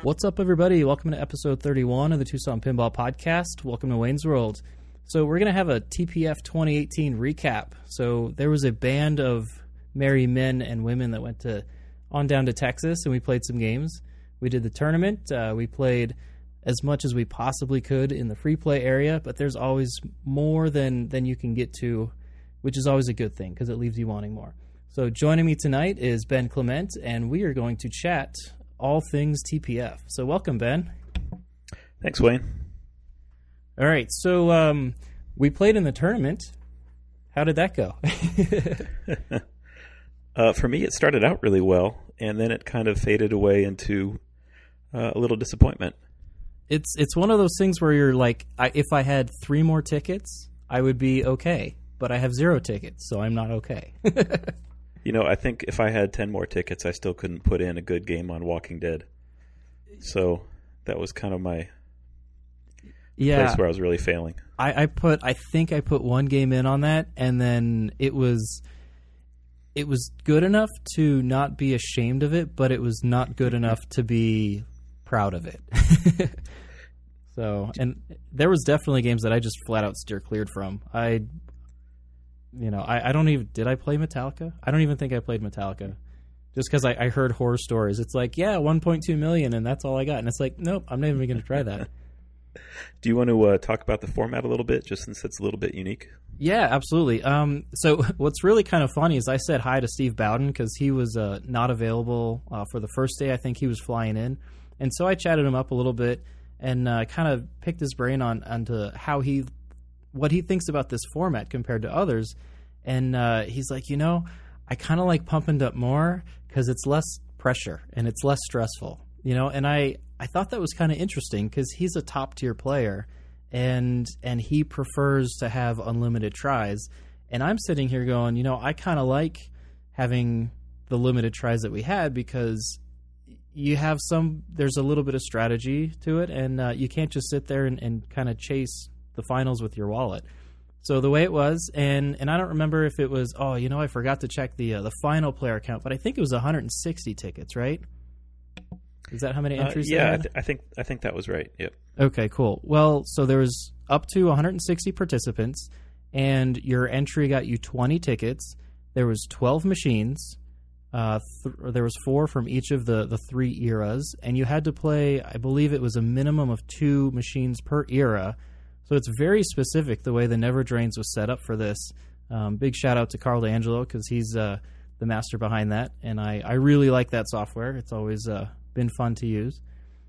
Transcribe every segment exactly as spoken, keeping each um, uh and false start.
What's up, everybody? Welcome to episode thirty-one of the Tucson Pinball Podcast. Welcome to Wayne's World. So we're going to have a T P F twenty eighteen recap. So there was a band of merry men and women that went to on down to Texas, and we played some games. We did the tournament. Uh, we played as much as we possibly could in the free play area, but there's always more than, than you can get to, which is always a good thing because it leaves you wanting more. So joining me tonight is Ben Clement, and we are going to chat all things T P F. So welcome, Ben. Thanks, Wayne. All right, so um, we played in the tournament. How did that go? uh, for me, it started out really well, and then it kind of faded away into uh, a little disappointment. It's it's one of those things where you're like, I, if I had three more tickets, I would be okay. But I have zero tickets, so I'm not okay. You know, I think if I had ten more tickets, I still couldn't put in a good game on Walking Dead. So that was kind of my yeah, place where I was really failing. I, I put, I think I put one game in on that, and then it was, it was good enough to not be ashamed of it, but it was not good enough to be proud of it. So, and there was definitely games that I just flat out steer cleared from. I. You know, I, I don't even... Did I play Metallica? I don't even think I played Metallica. Just because I, I heard horror stories. It's like, yeah, one point two million, and that's all I got. And it's like, nope, I'm not even going to try that. Do you want to uh, talk about the format a little bit, just since it's a little bit unique? Yeah, absolutely. Um, so what's really kind of funny is I said hi to Steve Bowden because he was uh, not available uh, for the first day. I think he was flying in. And so I chatted him up a little bit and uh, kind of picked his brain on onto how he... what he thinks about this format compared to others. And uh, he's like, you know, I kind of like Pumping Up more because it's less pressure and it's less stressful, you know. And I, I thought that was kind of interesting because he's a top tier player and and he prefers to have unlimited tries. And I'm sitting here going, you know, I kind of like having the limited tries that we had because you have some, there's a little bit of strategy to it, and uh, you can't just sit there and, and kind of chase the finals with your wallet. So the way it was, and and I don't remember if it was, oh, you know, I forgot to check the uh, the final player count, but I think it was one hundred sixty tickets, right? Is that how many entries? Uh, yeah, they I, had? th- I think I think that was right. Yep. Okay, cool. Well, so there was up to one hundred sixty participants, and your entry got you twenty tickets. There was twelve machines. Uh, th- there was four from each of the, the three eras, and you had to play, I believe it was a minimum of two machines per era. So it's very specific the way the Never Drains was set up for this. Um, big shout out to Carl D'Angelo because he's uh, the master behind that, and I, I really like that software. It's always uh, been fun to use.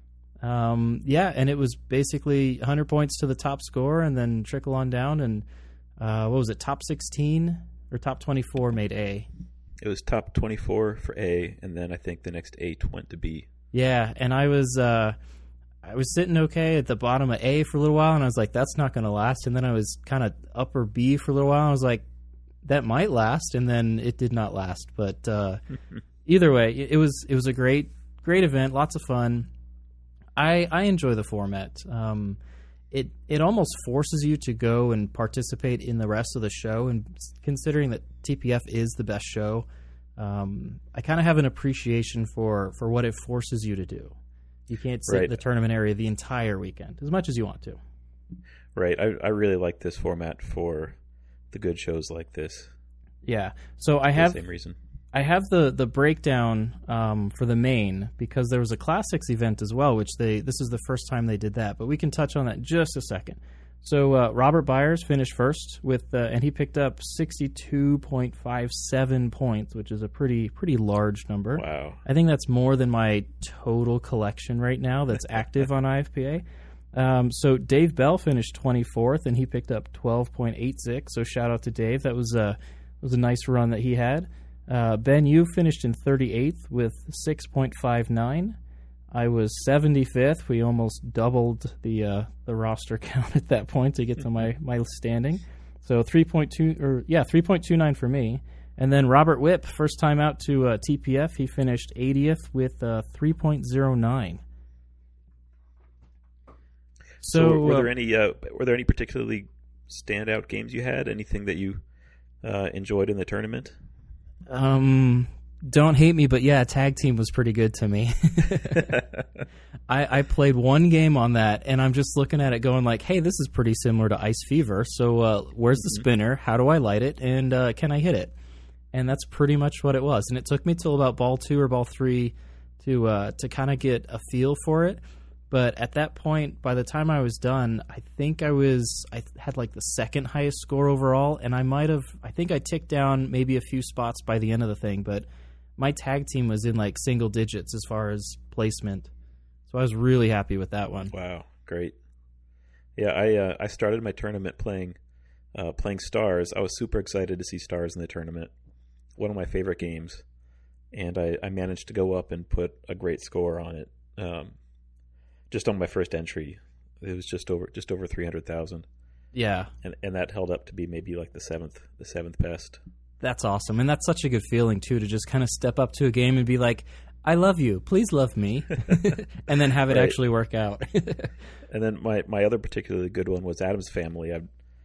Um, yeah, and it was basically one hundred points to the top score and then trickle on down. And uh, what was it, top sixteen or top twenty-four made A? It was top twenty-four for A, and then I think the next eight went to B. Yeah, and I was... Uh, I was sitting okay at the bottom of A for a little while, and I was like, that's not going to last. And then I was kind of upper B for a little while, and I was like, that might last, and then it did not last. But uh, either way, it was it was a great great event, lots of fun. I I enjoy the format. Um, it it almost forces you to go and participate in the rest of the show, and considering that T P F is the best show, um, I kind of have an appreciation for, for what it forces you to do. You can't sit right. in the tournament area the entire weekend, as much as you want to. Right. I, I really like this format for the good shows like this. Yeah. So I for have the same reason. I have the the breakdown um, for the main because there was a classics event as well, which they this is the first time they did that. But we can touch on that in just a second. So uh, Robert Byers finished first with, uh, and he picked up sixty-two point five seven points, which is a pretty pretty large number. Wow! I think that's more than my total collection right now that's active on I F P A. Um, so Dave Bell finished twenty-fourth, and he picked up twelve point eight six. So shout out to Dave. That was a was a nice run that he had. Uh, Ben, you finished in thirty-eighth with six point five nine. I was seventy-fifth. We almost doubled the uh, the roster count at that point to get to my, my standing. So three point two or yeah, three point two nine for me. And then Robert Whipp, first time out to uh, T P F, he finished eightieth with uh, three point oh nine. So, So were uh, there any uh, were there any particularly standout games you had? Anything that you uh, enjoyed in the tournament? Um, Don't hate me, but yeah, tag team was pretty good to me. I, I played one game on that, and I'm just looking at it going like, hey, this is pretty similar to Ice Fever. So uh, where's the spinner? How do I light it? And uh, can I hit it? And that's pretty much what it was. And it took me till about ball two or ball three to uh, to kind of get a feel for it. But at that point, by the time I was done, I think I was I had like the second highest score overall, and I might have I think I ticked down maybe a few spots by the end of the thing, but my tag team was in like single digits as far as placement. So I was really happy with that one. Wow, great. Yeah, I uh, I started my tournament playing uh, playing Stars. I was super excited to see Stars in the tournament. One of my favorite games. And I, I managed to go up and put a great score on it. Um, just on my first entry. It was just over just over three hundred thousand. Yeah. And and that held up to be maybe like the seventh the seventh best. That's awesome. And that's such a good feeling, too, to just kind of step up to a game and be like, I love you. Please love me. And then have it right. actually work out. And then my, my other particularly good one was Addams Family. I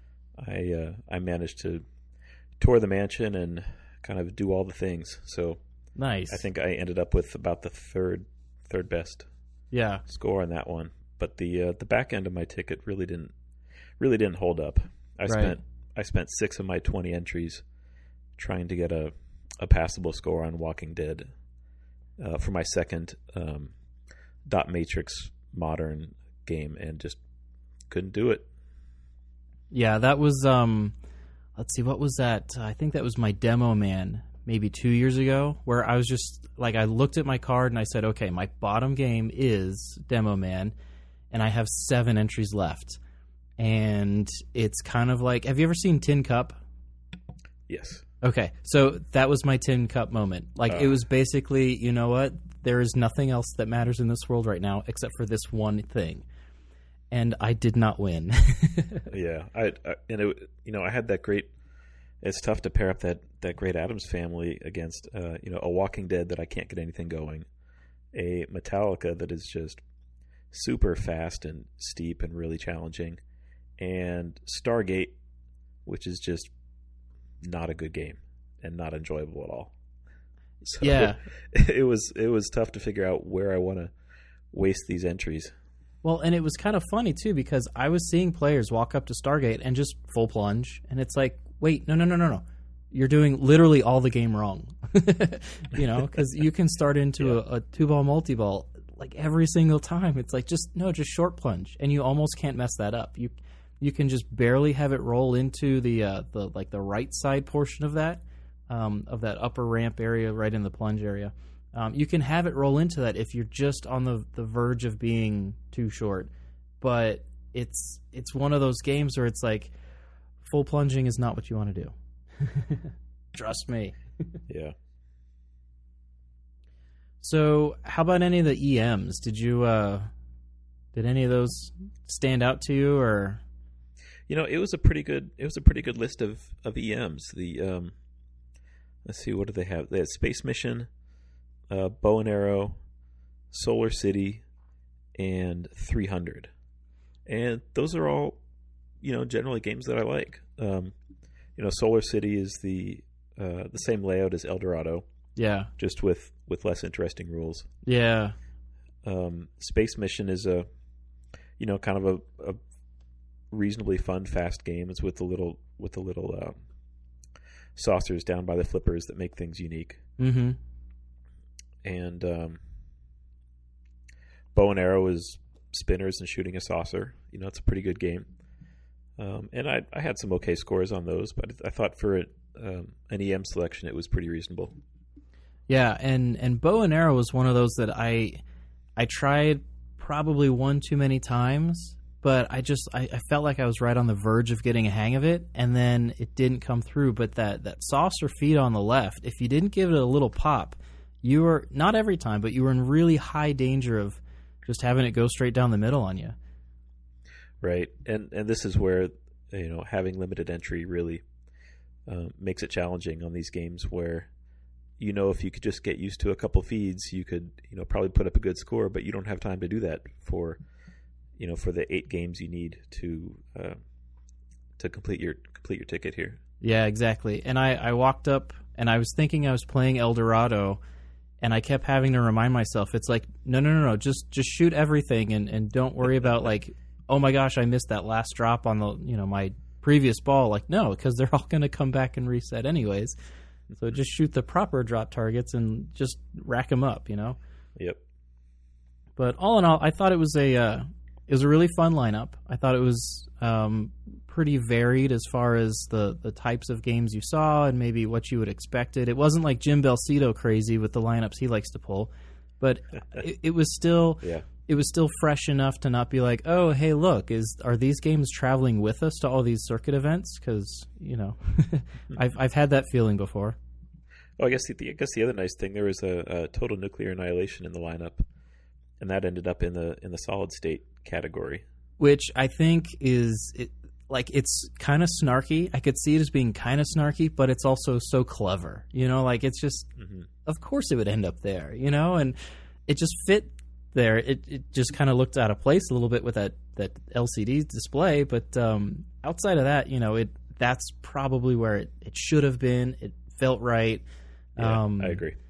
I, uh, I managed to tour the mansion and kind of do all the things. So nice. I think I ended up with about the third third best yeah. score on that one. But the uh, the back end of my ticket really didn't really didn't hold up. I right. spent I spent six of my twenty entries trying to get a, a passable score on Walking Dead uh, for my second um, dot matrix modern game, and just couldn't do it. Yeah, that was um, let's see, what was that? I think that was my Demo Man maybe two years ago, where I was just like, I looked at my card and I said, okay, my bottom game is Demo Man, and I have seven entries left. And it's kind of like, have you ever seen Tin Cup? Yes. Okay, so that was my Tin Cup moment. Like, uh. it was basically, you know what? There is nothing else that matters in this world right now except for this one thing. And I did not win. yeah, I, I and it, you know, I had that great. It's tough to pair up that, that great Addams Family against uh, you know, a Walking Dead that I can't get anything going, a Metallica that is just super fast and steep and really challenging, and Stargate, which is just not a good game and not enjoyable at all. So yeah, it, it was it was tough to figure out where I want to waste these entries. Well, and it was kind of funny too, because I was seeing players walk up to Stargate and just full plunge, and it's like, wait, no, no, no, no, no. You're doing literally all the game wrong. You know, because you can start into yeah. a, a two-ball multi-ball like every single time. It's like, just, no, just short plunge, and you almost can't mess that up. You you can just barely have it roll into the, uh, the like the right side portion of that, um, of that upper ramp area right in the plunge area. Um, you can have it roll into that if you're just on the, the verge of being too short. But it's it's one of those games where it's like, full plunging is not what you want to do. Trust me. Yeah. So, how about any of the E Ms? Did you uh, did any of those stand out to you, or? You know, it was a pretty good. It was a pretty good list of, of E Ms. The um, let's see, what do they have? They had Space Mission, uh, Bow and Arrow, Solar City, and three hundred, and those are all, you know, generally games that I like. Um, you know, Solar City is the uh, the same layout as El Dorado. Yeah. Just with, with less interesting rules. Yeah. Um, Space Mission is a, you know, kind of a, a reasonably fun, fast game. It's with the little with the little uh, saucers down by the flippers that make things unique. Mm-hmm. And um, Bow and Arrow is spinners and shooting a saucer. You know, it's a pretty good game. Um, and I, I had some okay scores on those, but I thought for a, um, an E M selection, it was pretty reasonable. Yeah, and, and Bow and Arrow was one of those that I I tried probably one too many times, but I just I, I felt like I was right on the verge of getting a hang of it, and then it didn't come through. But that, that saucer feed on the left, if you didn't give it a little pop, you were, not every time, but you were in really high danger of just having it go straight down the middle on you. Right, and and this is where, you know, having limited entry really uh, makes it challenging on these games where, you know, if you could just get used to a couple feeds, you could, you know, probably put up a good score, but you don't have time to do that for, you know, for the eight games you need to uh, to complete your complete your ticket here. Yeah, exactly. And I, I walked up and I was thinking I was playing El Dorado, and I kept having to remind myself, it's like, no, no, no, no, just just shoot everything, and, and don't worry about, like, oh my gosh, I missed that last drop on the, you know, my previous ball. Like, no, because they're all going to come back and reset anyways. So just shoot the proper drop targets and just rack them up, you know? Yep. But all in all, I thought it was a uh, it was a really fun lineup. I thought it was um, pretty varied as far as the, the types of games you saw and maybe what you would expected. It wasn't like Jim Belcito crazy with the lineups he likes to pull, but it, it was still yeah. it was still fresh enough to not be like, oh, hey, look, is are these games traveling with us to all these circuit events? Because, you know, I've I've had that feeling before. Oh, I guess the I guess the other nice thing, there was a, a Total Nuclear Annihilation in the lineup, and that ended up in the in the solid state category, which I think is it, like it's kind of snarky. I could see it as being kind of snarky, but it's also so clever. You know, like it's just, mm-hmm. of course, it would end up there. You know, and it just fit there. It it just kind of looked out of place a little bit with that that L C D display, but um, outside of that, you know, it that's probably where it, it should have been. It felt right. Yeah, um, I agree.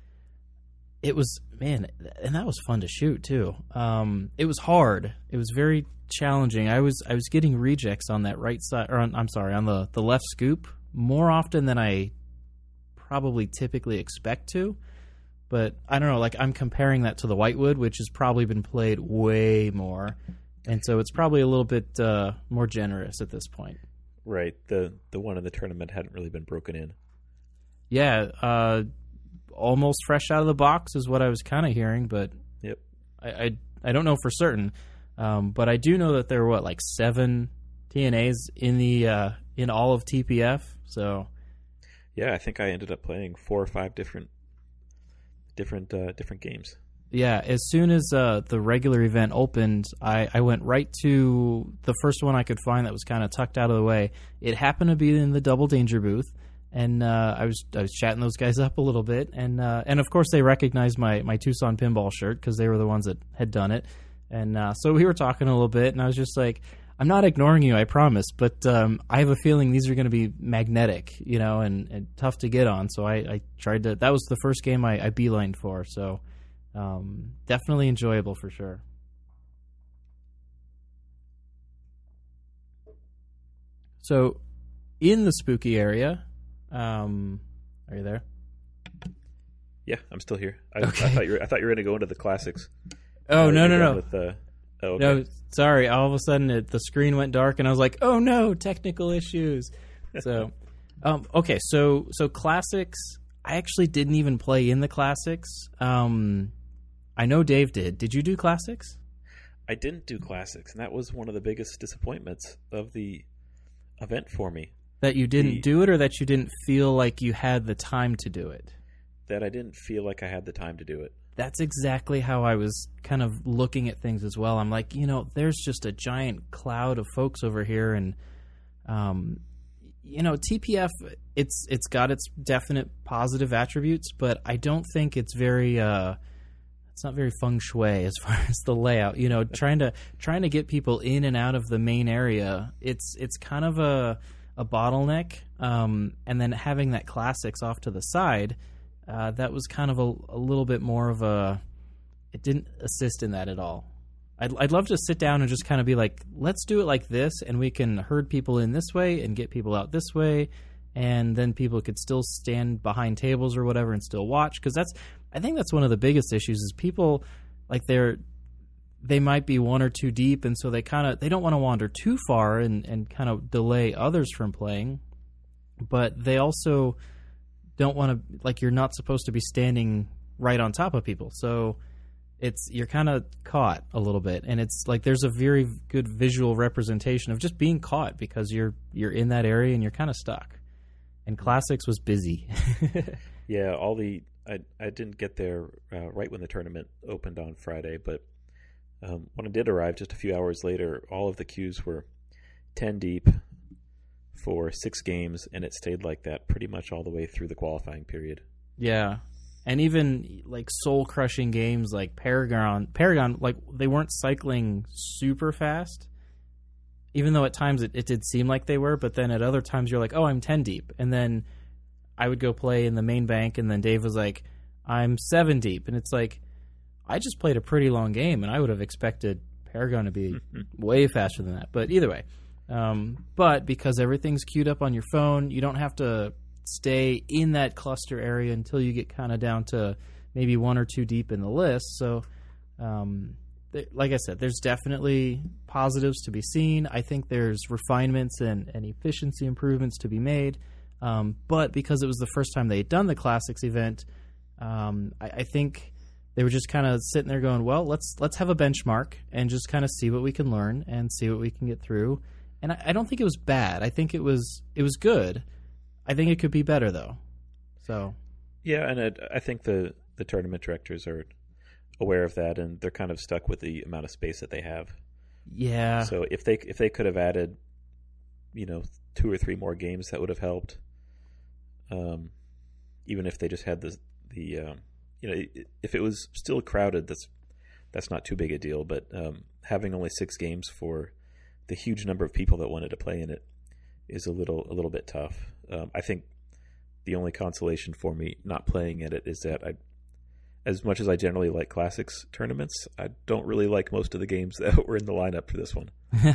It was, man, and that was fun to shoot too. Um, it was hard. It was very challenging. I was I was getting rejects on that right side, or on, I'm sorry, on the, the left scoop more often than I probably typically expect to. But I don't know, like I'm comparing that to the Whitewood, which has probably been played way more, and so it's probably a little bit uh, more generous at this point. Right. The the one in the tournament hadn't really been broken in. Yeah, uh, almost fresh out of the box is what I was kind of hearing, but yep. I, I I don't know for certain. Um, but I do know that there were what, like seven T N As in the uh, in all of T P F. So yeah, I think I ended up playing four or five different different uh, different games. Yeah, as soon as uh, the regular event opened, I, I went right to the first one I could find that was kind of tucked out of the way. It happened to be in the Double Danger booth. And uh, I was I was chatting those guys up a little bit, and uh, and of course they recognized my, my Tucson pinball shirt because they were the ones that had done it, and uh, so we were talking a little bit, and I was just like, I'm not ignoring you, I promise, but um, I have a feeling these are going to be magnetic, you know, and, and tough to get on. So I, I tried to. That was the first game I, I beelined for, so um, definitely enjoyable for sure. So in the spooky area. Um, are you there? Yeah, I'm still here. I, okay. I thought you were, I thought you were going to go into the classics. Oh, uh, no, no, no. With, uh, oh, okay. No, sorry. All of a sudden it, the screen went dark and I was like, oh no, technical issues. So, um, okay. So, so classics, I actually didn't even play in the classics. Um, I know Dave did. Did you do classics? I didn't do classics. And that was one of the biggest disappointments of the event for me. That you didn't the, do it, or that you didn't feel like you had the time to do it? That I didn't feel like I had the time to do it. That's exactly how I was kind of looking at things as well. I'm like, you know, there's just a giant cloud of folks over here, and, um, you know, T P F, it's it's got its definite positive attributes, but I don't think it's very, uh, it's not very feng shui as far as the layout. You know, trying to trying to get people in and out of the main area, it's it's kind of a a bottleneck, um, and then having that classics off to the side, uh, that was kind of a, a little bit more of a, it didn't assist in that at all. I'd, I'd love to sit down and just kind of be like, let's do it like this, and we can herd people in this way and get people out this way, and then people could still stand behind tables or whatever and still watch, because that's, I think that's one of the biggest issues is people, like they're, they might be one or two deep, and so they kind of they don't want to wander too far and, and kind of delay others from playing, but they also don't want to, like, you're not supposed to be standing right on top of people, so it's you're kind of caught a little bit, and it's like there's a very good visual representation of just being caught because you're you're in that area and you're kind of stuck. And classics was busy. Yeah, all the I I didn't get there uh, right when the tournament opened on Friday, but. Um, when I did arrive just a few hours later, all of the queues were ten deep for six games, and it stayed like that pretty much all the way through the qualifying period. Yeah, and even like soul-crushing games like Paragon, Paragon, like they weren't cycling super fast, even though at times it, it did seem like they were, but then at other times you're like, oh, I'm ten deep, and then I would go play in the main bank, and then Dave was like, I'm seven deep. And it's like, I just played a pretty long game, and I would have expected Paragon to be way faster than that. But either way, um, but because everything's queued up on your phone, you don't have to stay in that cluster area until you get kind of down to maybe one or two deep in the list. So, um, th- like I said, there's definitely positives to be seen. I think there's refinements and, and efficiency improvements to be made. Um, but because it was the first time they had done the Classics event, um, I, I think they were just kind of sitting there going, well, let's let's have a benchmark and just kind of see what we can learn and see what we can get through. And I, I don't think it was bad. I think it was it was good. I think it could be better, though. So, yeah, and it, I think the, the tournament directors are aware of that, and they're kind of stuck with the amount of space that they have. Yeah. So if they if they could have added, you know, two or three more games, that would have helped. Um, even if they just had the the um, you know, if it was still crowded, that's that's not too big a deal. But um, having only six games for the huge number of people that wanted to play in it is a little a little bit tough. Um, I think the only consolation for me not playing in it is that I, as much as I generally like Classics tournaments, I don't really like most of the games that were in the lineup for this one.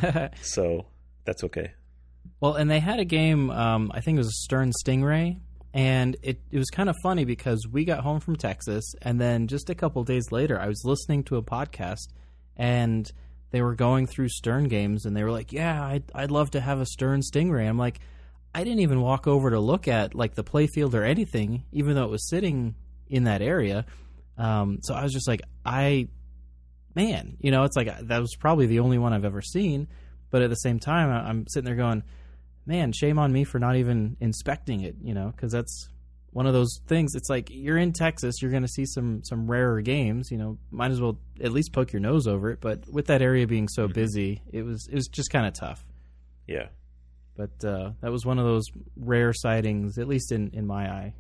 So that's okay. Well, and they had a game, um, I think it was Stern Stingray, and it, it was kind of funny because we got home from Texas, and then just a couple days later, I was listening to a podcast, and they were going through Stern games, and they were like, yeah, I'd, I'd love to have a Stern Stingray. I'm like, I didn't even walk over to look at like the playfield or anything, even though it was sitting in that area. Um, so I was just like, I, man, you know, it's like that was probably the only one I've ever seen. But at the same time, I'm sitting there going, man, shame on me for not even inspecting it, you know, because that's one of those things. It's like you're in Texas, you're going to see some some rarer games, you know, might as well at least poke your nose over it. But with that area being so Mm-hmm. busy, it was it was just kind of tough. Yeah. But uh, that was one of those rare sightings, at least in, in my eye.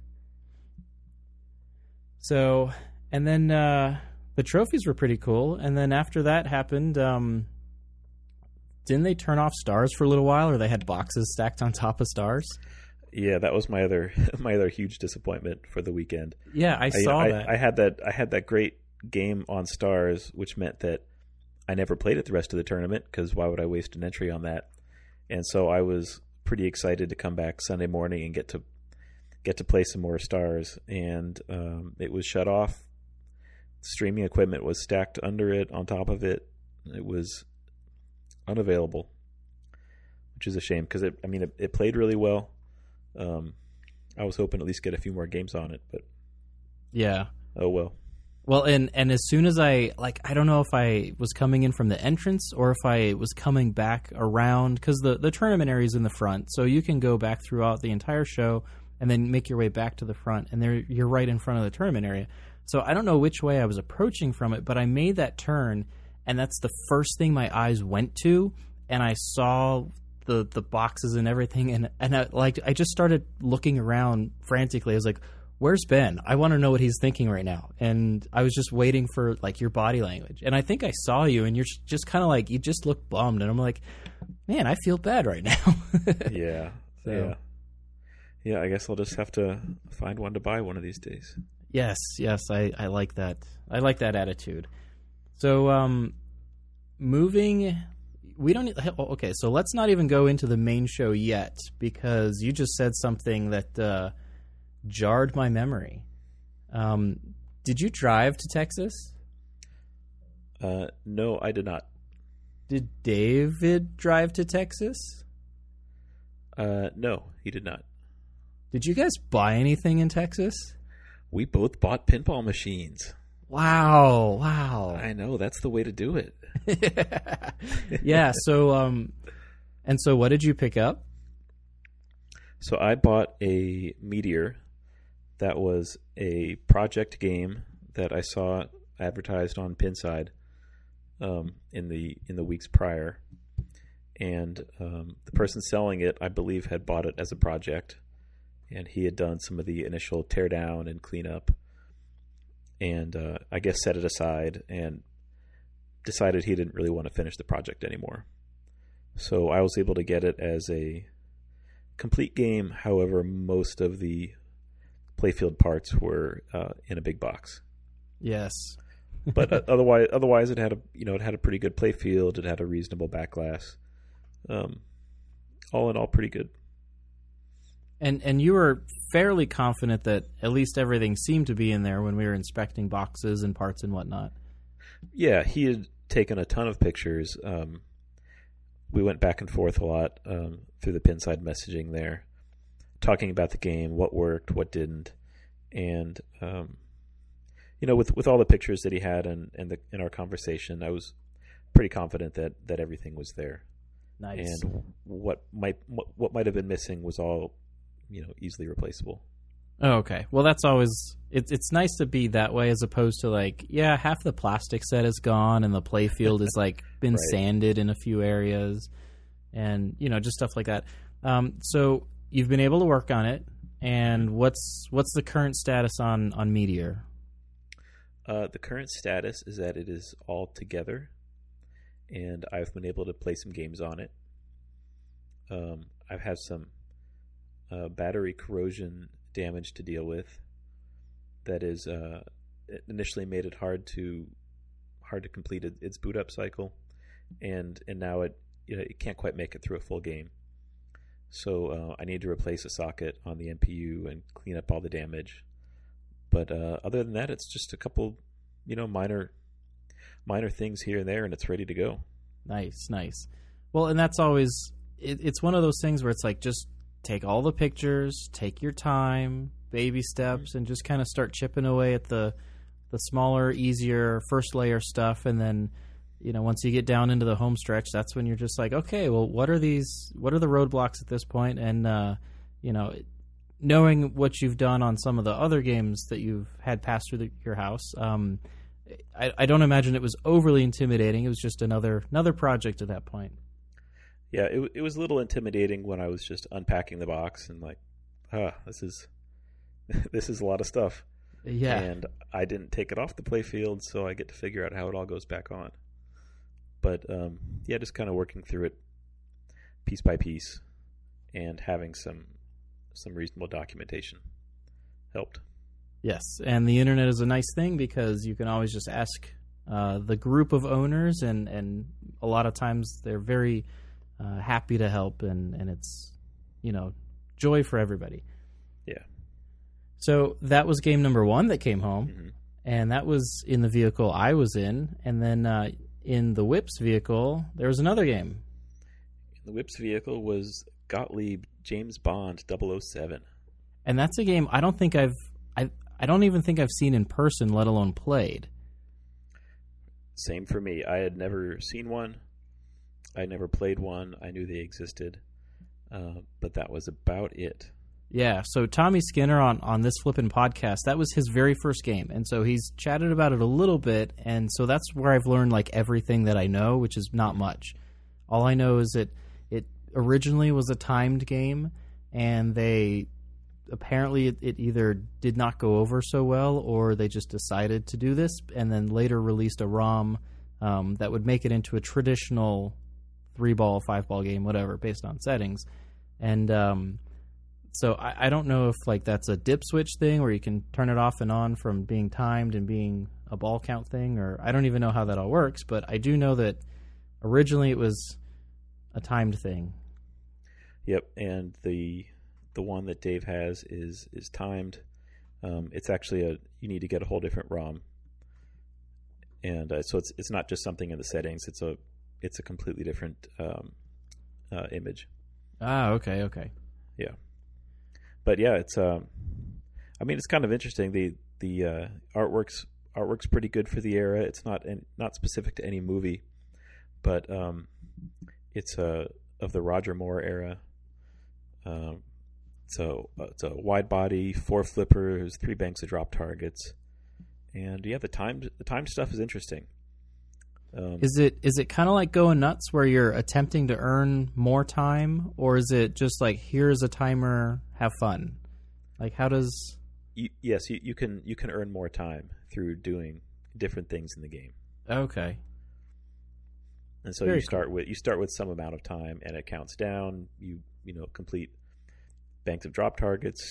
So, and then uh, the trophies were pretty cool. And then after that happened, um, didn't they turn off stars for a little while, or they had boxes stacked on top of stars? Yeah, that was my other my other huge disappointment for the weekend. Yeah, I saw I, that. I, I had that I had that great game on stars, which meant that I never played it the rest of the tournament because why would I waste an entry on that? And so I was pretty excited to come back Sunday morning and get to get to play some more stars. And um, it was shut off. Streaming equipment was stacked under it, on top of it. It was unavailable, which is a shame because it. I mean, it, it played really well. Um, I was hoping to at least get a few more games on it, but yeah. Oh well. Well, and, and as soon as I, like, I don't know if I was coming in from the entrance or if I was coming back around, because the, the tournament area is in the front, so you can go back throughout the entire show and then make your way back to the front, and there you're right in front of the tournament area. So I don't know which way I was approaching from it, but I made that turn, and that's the first thing my eyes went to, and I saw the the boxes and everything, and, and I, like, I just started looking around frantically. I was like, where's Ben? I want to know what he's thinking right now. And I was just waiting for like your body language. And I think I saw you, and you're just kind of like, you just look bummed. And I'm like, man, I feel bad right now. Yeah. So. Yeah. Yeah. I guess I'll just have to find one to buy one of these days. Yes. Yes. I, I like that. I like that attitude. So, um, moving, we don't, okay. So let's not even go into the main show yet, because you just said something that, uh, jarred my memory. Um, did you drive to Texas? Uh, no, I did not. Did David drive to Texas? Uh, no, he did not. Did you guys buy anything in Texas? We both bought pinball machines. Wow, wow. I know, that's the way to do it. Yeah, so, um, and so what did you pick up? So I bought a Meteor. That was a project game that I saw advertised on Pinside um, in the in the weeks prior, and um, the person selling it, I believe, had bought it as a project, and he had done some of the initial teardown and cleanup, and uh, I guess set it aside and decided he didn't really want to finish the project anymore. So I was able to get it as a complete game. However, most of the playfield parts were uh, in a big box. Yes. But uh, otherwise, otherwise it had a you know it had a pretty good playfield. It had a reasonable back glass. Um, all in all, pretty good. And and you were fairly confident that at least everything seemed to be in there when we were inspecting boxes and parts and whatnot. Yeah, he had taken a ton of pictures. Um, we went back and forth a lot um, through the Pinside messaging there, talking about the game, what worked, what didn't, and um, you know, with with all the pictures that he had and and the, in our conversation, I was pretty confident that that everything was there. Nice. And what might what, what might have been missing was all, you know, easily replaceable. Oh, okay. Well, that's always it's it's nice to be that way as opposed to like, yeah, half the plastic set is gone and the play field is like been Right. sanded in a few areas, and you know, just stuff like that. Um, so you've been able to work on it, and what's what's the current status on on Meteor? Uh, the current status is that it is all together, and I've been able to play some games on it. Um, I've had some uh, battery corrosion damage to deal with. That is, uh, it initially made it hard to hard to complete it, its boot up cycle, and and now it you know, it can't quite make it through a full game. So uh, I need to replace a socket on the M P U and clean up all the damage. But uh, other than that, it's just a couple, you know, minor minor things here and there, and it's ready to go. Nice, nice. Well, and that's always it, it's one of those things where it's like just take all the pictures, take your time, baby steps, and just kind of start chipping away at the the smaller, easier first layer stuff, and then you know once you get down into the home stretch, that's when you're just like, okay, well, what are these? What are the roadblocks at this point? And uh, you know, knowing what you've done on some of the other games that you've had pass through the, your house, um, I, I don't imagine it was overly intimidating. It was just another another project at that point. Yeah, it it was a little intimidating when I was just unpacking the box and like, ah, this is this is a lot of stuff. Yeah, And I didn't take it off the playfield, so I get to figure out how it all goes back on. But um, yeah, just kind of working through it piece by piece and having some some reasonable documentation helped. yes, and the internet is a nice thing because you can always just ask uh, the group of owners, and, and a lot of times they're very uh, happy to help, and, and it's you know joy for everybody. Yeah. So that was game number one that came home, Mm-hmm. and that was in the vehicle I was in, and then uh, in the Whips vehicle there was another game. The Whips vehicle was Gottlieb James Bond double oh seven. And that's a game I don't think I've I I don't even think I've seen in person, let alone played. Same for me. I had never seen one. I never played one. I knew they existed, uh, but that was about it. Yeah, so Tommy Skinner on, on this flippin' podcast, that was his very first game. And so he's chatted about it a little bit, and so that's where I've learned like everything that I know, which is not much. All I know is that it originally was a timed game, and they apparently it, it either did not go over so well, or they just decided to do this, and then later released a ROM um, that would make it into a traditional three-ball, five-ball game, whatever, based on settings. And um, so I, I don't know if like that's a dip switch thing where you can turn it off and on from being timed and being a ball count thing, or I don't even know how that all works, but I do know that originally it was a timed thing. Yep, and the the one that Dave has is is timed. Um, it's actually a you need to get a whole different ROM, and uh, so it's it's not just something in the settings. It's a it's a completely different um, uh, image. Ah, okay, okay. Yeah, but yeah, it's um, I mean, it's kind of interesting. The the uh, artwork's artwork's pretty good for the era. It's not and not specific to any movie, but um, it's uh, of the Roger Moore era. Um, so uh, it's a wide body, four flippers, three banks of drop targets, and yeah, the timed the timed stuff is interesting. Um, Is it is it kind of like Going Nuts where you're attempting to earn more time, or is it just like here's a timer, have fun? Like how does? you, yes, you, you can you can earn more time through doing different things in the game. Okay. And so Very you start with you start with some amount of time, and it counts down. You you know complete banks of drop targets,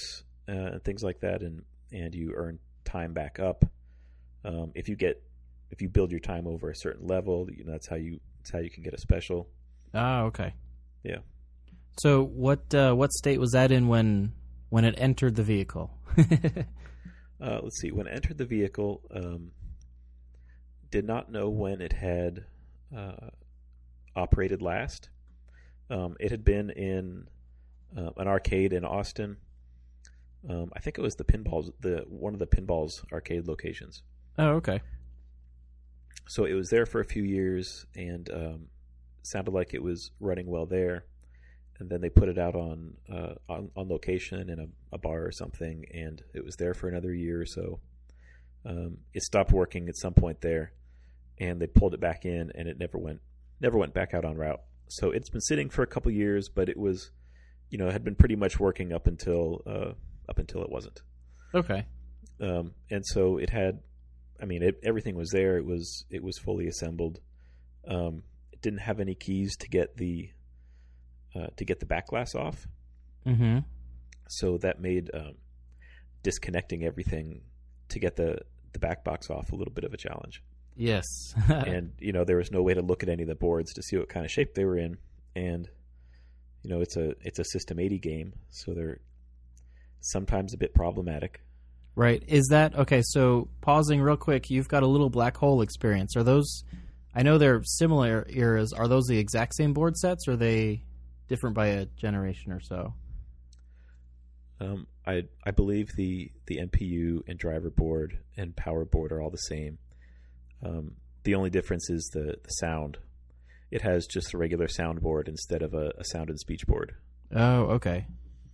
uh, and things like that, and and you earn time back up. Um, if you get if you build your time over a certain level, you know, that's how you that's how you can get a special. Ah, okay. Yeah. So what uh, what state was that in when when it entered the vehicle? uh, let's see. When it entered the vehicle, um, did not know when it had uh, operated last. Um, it had been in uh, an arcade in Austin. Um, I think it was the pinballs, the one of the pinballs arcade locations. Oh, okay. So it was there for a few years, and um, sounded like it was running well there. And then they put it out on uh, on, on location in a, a bar or something, and it was there for another year or so. Um, it stopped working at some point there, and they pulled it back in, and it never went never went back out on route. So it's been sitting for a couple years, but it was, you know, it had been pretty much working up until uh, up until it wasn't. Okay. Um, and so it had, I mean, it, everything was there. It was it was fully assembled. Um, it didn't have any keys to get the uh, to get the back glass off. Mm-hmm. So that made um, disconnecting everything to get the the back box off a little bit of a challenge. Yes. And, you know, there was no way to look at any of the boards to see what kind of shape they were in. And, you know, it's a it's a System eighty game, so they're sometimes a bit problematic. Right. Is that okay? So pausing real quick, you've got a little black hole experience. Are those? I know they're similar eras. Are those the exact same board sets, or are they different by a generation or so? Um, I I believe the the M P U and driver board and power board are all the same. Um, the only difference is the, the sound. It has just a regular soundboard instead of a, a sound and speech board. Oh, okay.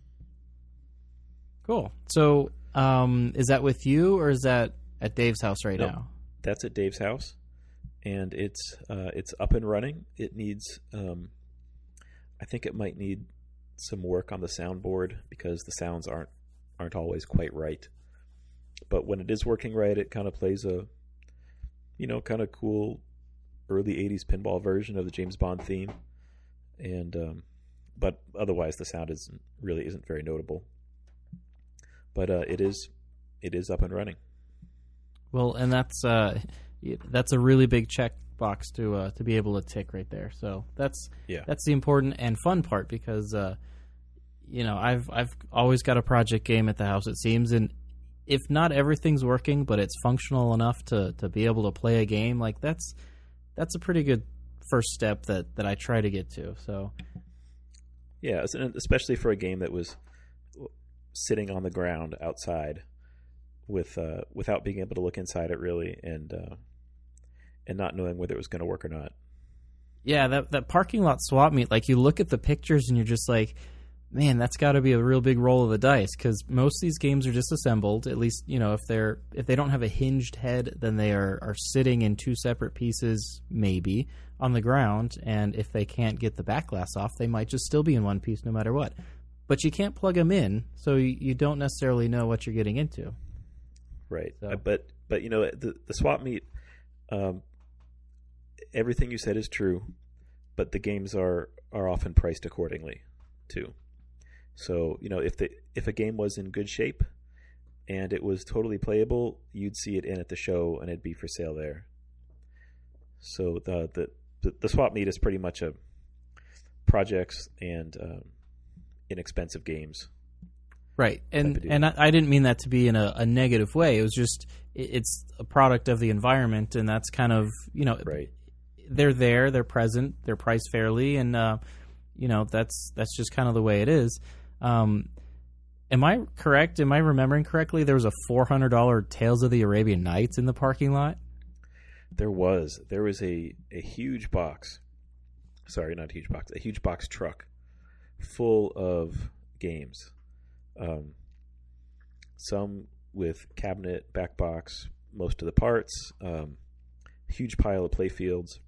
Cool. So, um, is that with you, or is that at Dave's house right Nope. now? That's at Dave's house, and it's uh, it's up and running. It needs, um, I think it might need some work on the soundboard because the sounds aren't aren't always quite right. But when it is working right, it kind of plays a, you know, kind of cool early eighties pinball version of the James Bond theme, and um, but otherwise the sound isn't really isn't very notable. But uh, it is it is up and running. Well, and that's uh, that's a really big check box to uh, to be able to tick right there. So that's yeah. that's the important and fun part because uh, you know I've I've always got a project game at the house, it seems, and if not everything's working, but it's functional enough to, to be able to play a game, like that's that's a pretty good first step that, that I try to get to. So, yeah, especially for a game that was sitting on the ground outside, with uh, without being able to look inside it really, and uh, and not knowing whether it was going to work or not. Yeah, that that parking lot swap meet, like you look at the pictures and you're just like, man, that's got to be a real big roll of the dice because most of these games are disassembled. At least, you know, if they're if they don't have a hinged head, then they are, are sitting in two separate pieces, maybe on the ground. And if they can't get the back glass off, they might just still be in one piece, no matter what. But you can't plug them in, so you, you don't necessarily know what you're getting into. Right, So. uh, but but you know the the swap meet, um, everything you said is true, but the games are are often priced accordingly, too. So, you know, if the if a game was in good shape and it was totally playable, you'd see it in at the show and it'd be for sale there. So the the, the, the swap meet is pretty much a projects and um, inexpensive games. Right, and and I, I didn't mean that to be in a, a negative way. It was just it, it's a product of the environment, and that's kind of, you know, right. They're there, they're present, they're priced fairly, and uh, you know that's that's just kind of the way it is. Um, am I correct? Am I remembering correctly? There was a four hundred dollars Tales of the Arabian Nights in the parking lot? There was. There was a, a huge box. Sorry, not a huge box. A huge box truck full of games. Um, some with cabinet, back box, most of the parts. Um, huge pile of playfields.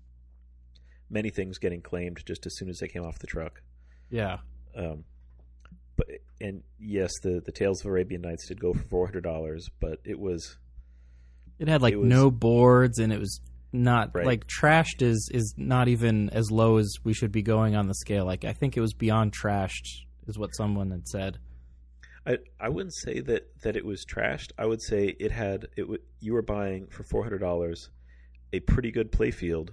Many things getting claimed just as soon as they came off the truck. Yeah. Um, but and yes, the, the Tales of Arabian Nights did go for four hundred dollars, but it was it had like it was, no boards, and it was not right. like trashed is is not even as low as we should be going on the scale. Like I think it was beyond trashed, is what someone had said. I I wouldn't say that, that it was trashed. I would say it had it. W- you were buying for four hundred dollars a pretty good playfield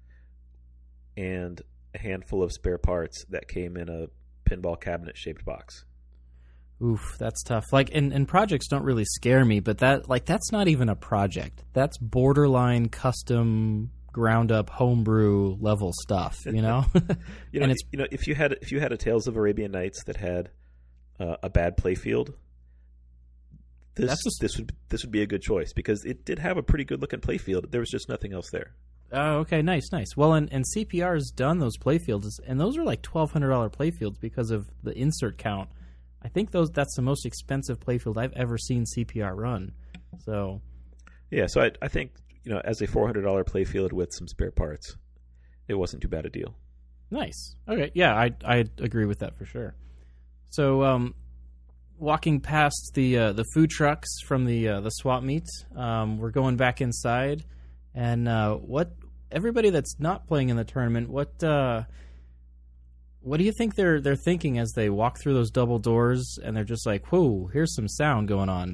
and a handful of spare parts that came in a pinball cabinet shaped box. Oof, that's tough. Like, and, and projects don't really scare me, but that like that's not even a project. That's borderline custom, ground up, homebrew level stuff. You know, you know, and it's, you know, if you had if you had a Tales of Arabian Nights that had uh, a bad playfield, this a, this would this would be a good choice because it did have a pretty good looking playfield. There was just nothing else there. Oh, okay, nice, nice. Well, and, and C P R has done those playfields, and those are like twelve hundred dollar playfields because of the insert count. I think those that's the most expensive playfield I've ever seen C P R run. So, yeah, so I I think you know as a four hundred dollar playfield with some spare parts, it wasn't too bad a deal. Nice. Okay, yeah, I I agree with that for sure. So, um, walking past the uh, the food trucks from the uh, the swap meet, um, we're going back inside, and uh, what everybody that's not playing in the tournament, what. Uh, What do you think they're they're thinking as they walk through those double doors and they're just like, "Whoa, here's some sound going on."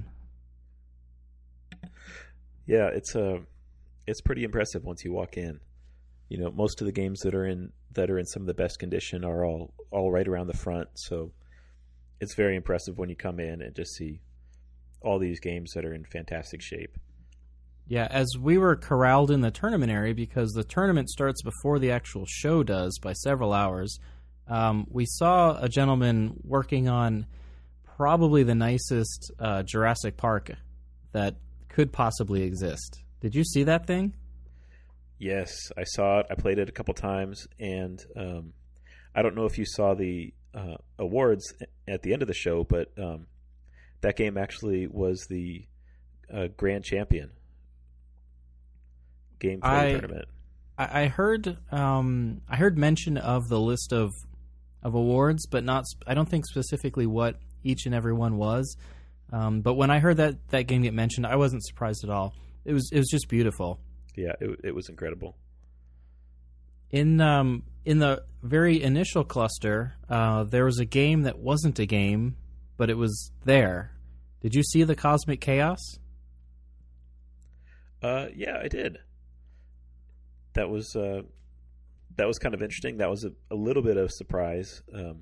Yeah, it's uh, it's pretty impressive once you walk in. You know, most of the games that are in that are in some of the best condition are all all right around the front, so it's very impressive when you come in and just see all these games that are in fantastic shape. Yeah, as we were corralled in the tournament area because the tournament starts before the actual show does by several hours. Um, we saw a gentleman working on probably the nicest uh, Jurassic Park that could possibly exist. Did you see that thing? Yes, I saw it. I played it a couple times, and um, I don't know if you saw the uh, awards at the end of the show, but um, that game actually was the uh, grand champion game for I, the tournament. I, I heard um, I heard mention of the list of of awards, but not. I don't think specifically what each and every one was. Um, but when I heard that that game get mentioned, I wasn't surprised at all. It was it was just beautiful. Yeah, it, it was incredible. In um, in the very initial cluster, uh, there was a game that wasn't a game, but it was there. Did you see the Cosmic Chaos? Uh, yeah, I did. That was uh, that was kind of interesting. That was a, a little bit of surprise. Um,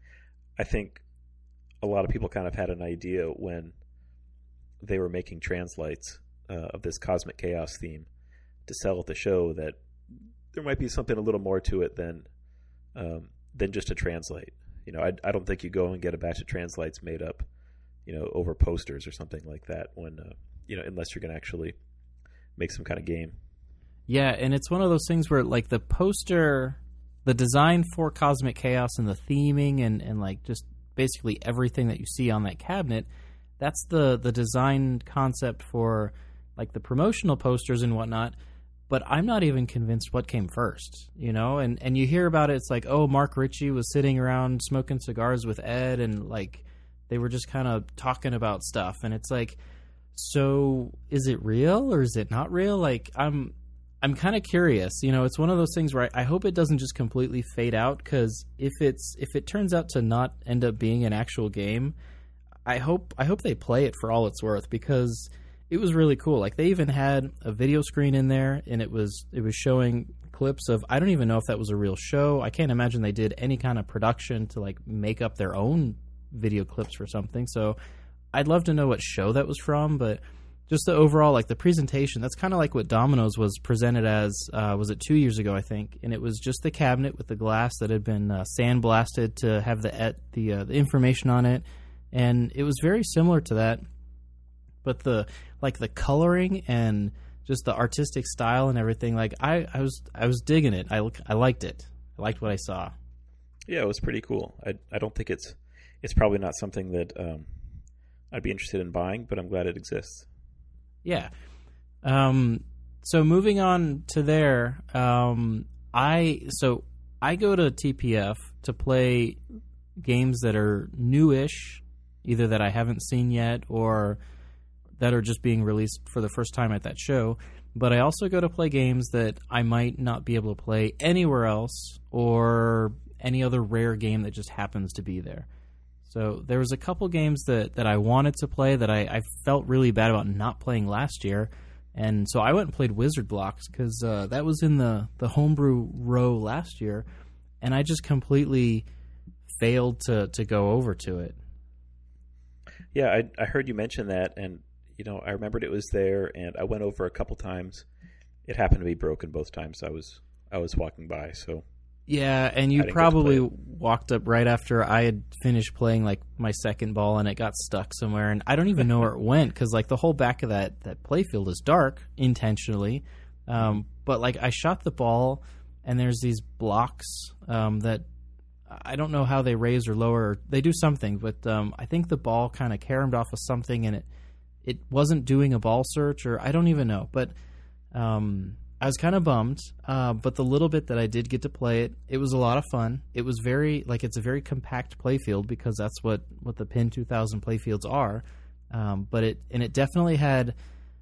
I think a lot of people kind of had an idea when they were making translights uh, of this Cosmic Chaos theme to sell at the show that there might be something a little more to it than um, than just a translate. You know, I, I don't think you go and get a batch of translights made up, you know, over posters or something like that. When uh, you know, unless you're going to actually make some kind of game. Yeah, and it's one of those things where, like, the poster, the design for Cosmic Chaos and the theming and, and like, just basically everything that you see on that cabinet, that's the, the design concept for, like, the promotional posters and whatnot, but I'm not even convinced what came first, you know? And, and you hear about it, it's like, oh, Mark Ritchie was sitting around smoking cigars with Ed, and, like, they were just kind of talking about stuff, and it's like, so is it real or is it not real? Like, I'm... I'm kind of curious. You know, it's one of those things where I, I hope it doesn't just completely fade out, because if it's if it turns out to not end up being an actual game, I hope I hope they play it for all it's worth, because it was really cool. Like, they even had a video screen in there, and it was it was showing clips of, I don't even know if that was a real show. I can't imagine they did any kind of production to, like, make up their own video clips for something. So I'd love to know what show that was from, but just the overall, like, the presentation, that's kind of like what Domino's was presented as, uh, was it two years ago, I think, and it was just the cabinet with the glass that had been uh, sandblasted to have the et, the, uh, the information on it, and it was very similar to that, but the, like, the coloring and just the artistic style and everything, like, I, I was I was digging it. I, I liked it. I liked what I saw. Yeah, it was pretty cool. I I don't think it's, it's probably not something that um, I'd be interested in buying, but I'm glad it exists. Yeah. Um, so moving on to there, um, I so I go to T P F to play games that are newish, either that I haven't seen yet or that are just being released for the first time at that show. But I also go to play games that I might not be able to play anywhere else, or any other rare game that just happens to be there. So there was a couple games that, that I wanted to play that I, I felt really bad about not playing last year. And so I went and played Wizard Blocks because uh, that was in the, the homebrew row last year. And I just completely failed to, to go over to it. Yeah, I, I heard you mention that. And, you know, I remembered it was there. And I went over a couple times. It happened to be broken both times I was I was walking by. So yeah, and you probably walked up right after I had finished playing like my second ball, and it got stuck somewhere, and I don't even know where it went because like the whole back of that that play field is dark intentionally. Um, but like I shot the ball, and there's these blocks um, that I don't know how they raise or lower. Or they do something, but um, I think the ball kind of caromed off of something, and it it wasn't doing a ball search, or I don't even know, but. Um, I was kind of bummed, uh, but the little bit that I did get to play it, it was a lot of fun. It was very, like, it's a very compact playfield because that's what, what the Pin two thousand playfields are. Um, but it, and it definitely had,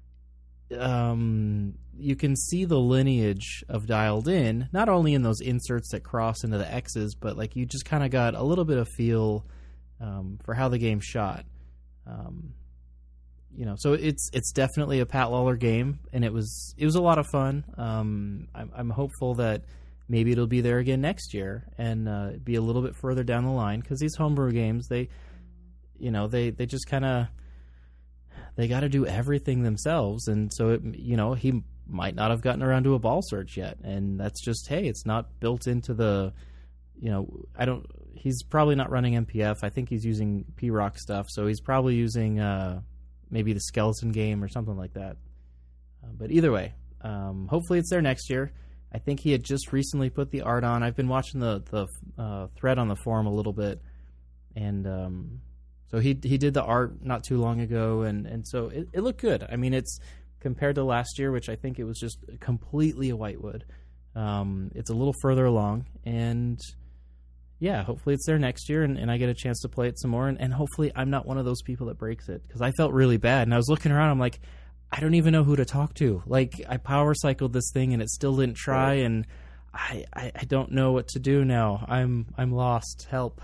um, you can see the lineage of Dialed In, not only in those inserts that cross into the X's, but, like, you just kind of got a little bit of feel, um, for how the game shot. Um, You know, so it's it's definitely a Pat Lawler game, and it was it was a lot of fun. Um, I'm, I'm hopeful that maybe it'll be there again next year and uh, be a little bit further down the line because these homebrew games, they, you know, they, they just kind of they got to do everything themselves, and so it, you know, he might not have gotten around to a ball search yet, and that's just hey, it's not built into the, you know, I don't. He's probably not running M P F. I think he's using P ROC stuff, so he's probably using. Uh, maybe the Skeleton game or something like that. Uh, but either way, um, hopefully it's there next year. I think he had just recently put the art on. I've been watching the the uh, thread on the forum a little bit, and um, so he he did the art not too long ago, and, and so it, it looked good. I mean, it's compared to last year, which I think it was just completely a whitewood. Um, it's a little further along, and yeah, hopefully it's there next year and, and I get a chance to play it some more. And, and hopefully I'm not one of those people that breaks it because I felt really bad. And I was looking around. I'm like, I don't even know who to talk to. Like I power cycled this thing and it still didn't try. Right. And I, I, I don't know what to do now. I'm I'm lost. Help.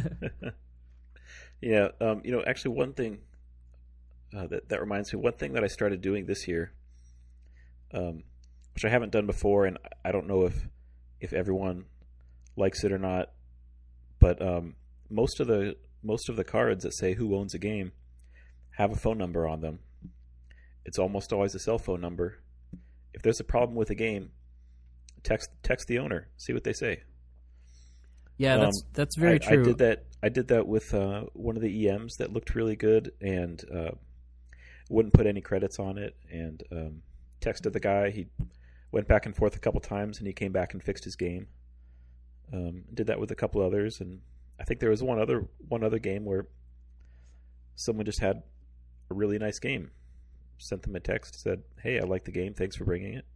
yeah. Um, you know, actually one thing uh, that, that reminds me, one thing that I started doing this year, um, which I haven't done before. And I don't know if, if everyone likes it or not. But um, most of the most of the cards that say who owns a game have a phone number on them. It's almost always a cell phone number. If there's a problem with a game, text text the owner, see what they say. Yeah, that's um, that's very I, true. I did that. I did that with uh, one of the E Ms that looked really good, and uh, wouldn't put any credits on it. And um, texted the guy. He went back and forth a couple times, and he came back and fixed his game. Um, did that with a couple others, and I think there was one other one other game where someone just had a really nice game. Sent them a text, said, "Hey, I like the game. Thanks for bringing it."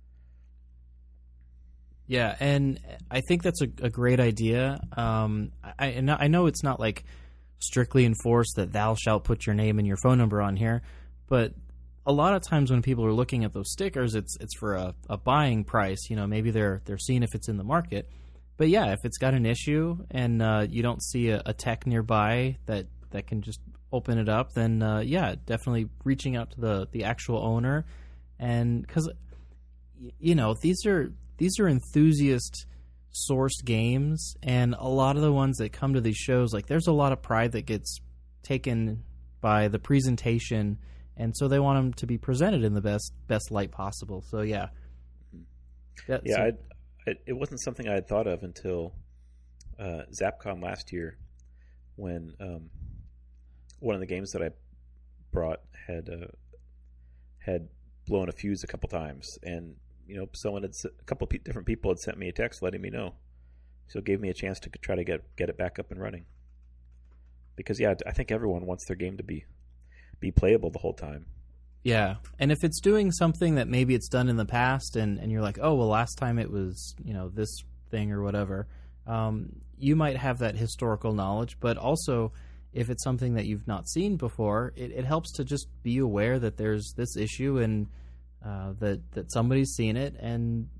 Yeah, and I think that's a, a great idea. Um, I and I know it's not like strictly enforced that thou shalt put your name and your phone number on here, but a lot of times when people are looking at those stickers, it's it's for a, a buying price. You know, maybe they're they're seeing if it's in the market. But yeah, if it's got an issue and uh, you don't see a, a tech nearby that, that can just open it up, then uh, yeah, definitely reaching out to the, the actual owner, and because you know these are these are enthusiast sourced games, and a lot of the ones that come to these shows, like there's a lot of pride that gets taken by the presentation, and so they want them to be presented in the best best light possible. So yeah, That's yeah. A, It, it wasn't something I had thought of until uh, ZapCon last year, when um, one of the games that I brought had uh, had blown a fuse a couple times, and you know, someone had a couple of different people had sent me a text letting me know, so it gave me a chance to try to get get it back up and running. Because yeah, I think everyone wants their game to be be playable the whole time. Yeah, and if it's doing something that maybe it's done in the past, and, and you're like, oh, well, last time it was, you know, this thing or whatever, um, you might have that historical knowledge. But also, if it's something that you've not seen before, it, it helps to just be aware that there's this issue and uh, that, that somebody's seen it. And,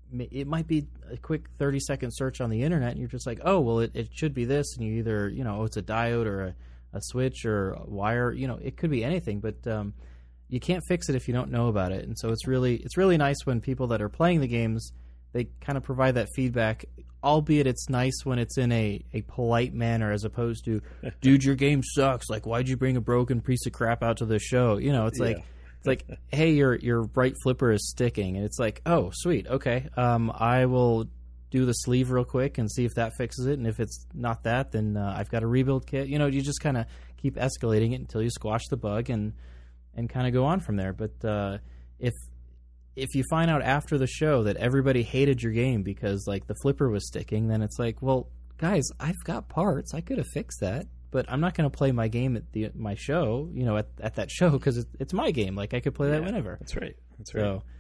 it might be a quick thirty second search on the internet, and you're just like, oh, well, it, it should be this, and you either, you know, oh, it's a diode or a, a switch or a wire, you know, it could be anything, but um, you can't fix it if you don't know about it. And so it's really it's really nice when people that are playing the games, they kind of provide that feedback, albeit it's nice when it's in a, a polite manner as opposed to, dude, your game sucks. Like, why'd you bring a broken piece of crap out to the show? You know, it's like, yeah. it's like, hey, your your right flipper is sticking. And it's like, oh, sweet. Okay. Um, I will do the sleeve real quick and see if that fixes it. And if it's not that, then uh, I've got a rebuild kit. You know, you just kind of keep escalating it until you squash the bug and, and kind of go on from there. But uh, if... if you find out after the show that everybody hated your game because like the flipper was sticking, then it's like, well, guys, I've got parts. I could have fixed that, but I'm not going to play my game at the my show, you know, at, at that show because it's, it's my game. Like I could play yeah, that whenever. That's right. That's right. So,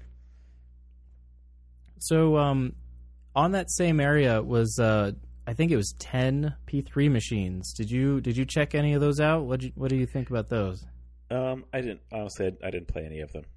so um, on that same area was uh, I think it was ten P three machines. Did you did you check any of those out? What what do you think about those? Um, I didn't honestly. I, I didn't play any of them.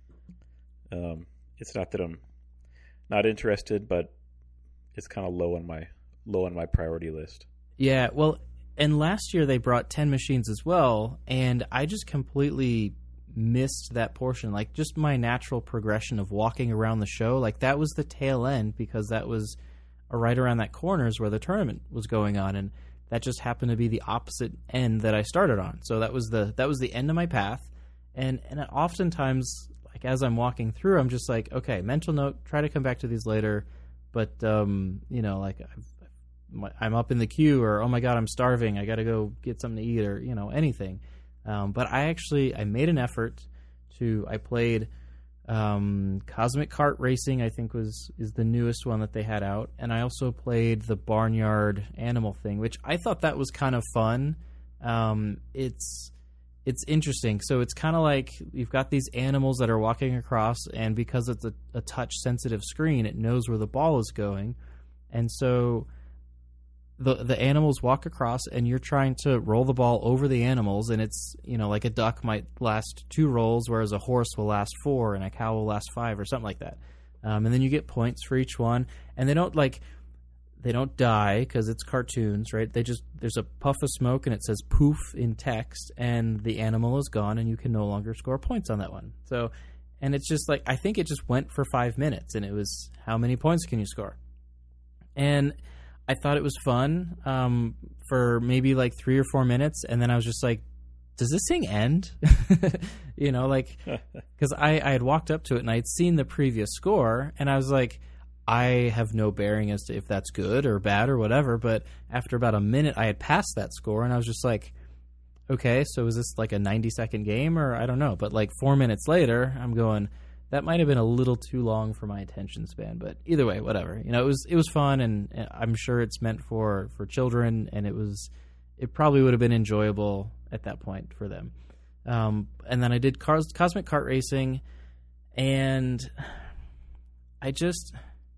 Um, it's not that I'm not interested, but it's kind of low on my low on my priority list. Yeah, well, and last year they brought ten machines as well, and I just completely missed that portion. Like just my natural progression of walking around the show, like that was the tail end because that was right around that corners where the tournament was going on, and that just happened to be the opposite end that I started on. So that was the that was the end of my path, and and oftentimes, like as I'm walking through, I'm just like, okay, mental note, try to come back to these later. But um, you know, like I've, I'm up in the queue, or oh my god, I'm starving, I got to go get something to eat, or you know, anything. Um, but I actually I made an effort to. I played um, Cosmic Kart Racing. I think was is the newest one that they had out, and I also played the Barnyard Animal thing, which I thought that was kind of fun. Um, it's It's interesting. So it's kind of like you've got these animals that are walking across, and because it's a, a touch-sensitive screen, it knows where the ball is going. And so the the animals walk across, and you're trying to roll the ball over the animals, and it's, you know, like a duck might last two rolls, whereas a horse will last four, and a cow will last five, or something like that. Um, and then you get points for each one, and they don't, like... They don't die because it's cartoons, right? They just, there's a puff of smoke and it says poof in text, and the animal is gone, and you can no longer score points on that one. So, and it's just like, I think it just went for five minutes, and it was, how many points can you score? And I thought it was fun um, for maybe like three or four minutes, and then I was just like, does this thing end? You know, like, because I, I had walked up to it and I had seen the previous score, and I was like, I have no bearing as to if that's good or bad or whatever, but after about a minute, I had passed that score, and I was just like, okay, so is this like a ninety-second game, or I don't know. But like four minutes later, I'm going, that might have been a little too long for my attention span. But either way, whatever. You know, it was it was fun, and, and I'm sure it's meant for, for children, and it was it probably would have been enjoyable at that point for them. Um, and then I did Cos- Cosmic Kart Racing, and I just...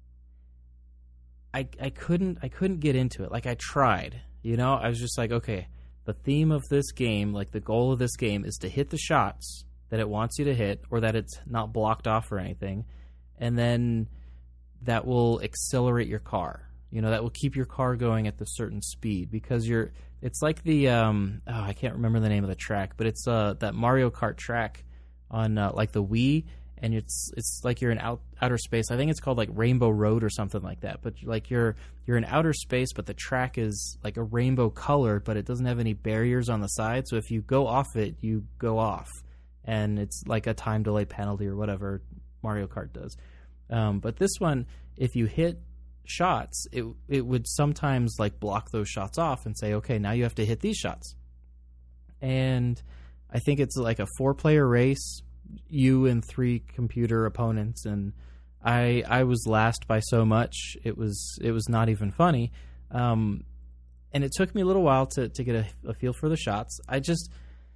I, I couldn't I couldn't get into it. Like I tried, you know, I was just like, okay, the theme of this game, like the goal of this game is to hit the shots that it wants you to hit, or that it's not blocked off or anything. And then that will accelerate your car. You know, that will keep your car going at the certain speed, because you're, it's like the, um, oh, I can't remember the name of the track, but it's uh, that Mario Kart track on uh, like the Wii. And it's it's like you're in out, outer space. I think it's called like Rainbow Road or something like that. But like you're you're in outer space, but the track is like a rainbow color, but it doesn't have any barriers on the side. So if you go off it, you go off, and it's like a time delay penalty or whatever Mario Kart does. Um, but this one, if you hit shots, it it would sometimes like block those shots off and say, okay, now you have to hit these shots. And I think it's like a four player race. You and three computer opponents, and I I was last by so much it was it was not even funny, um, and it took me a little while to to get a, a feel for the shots. I just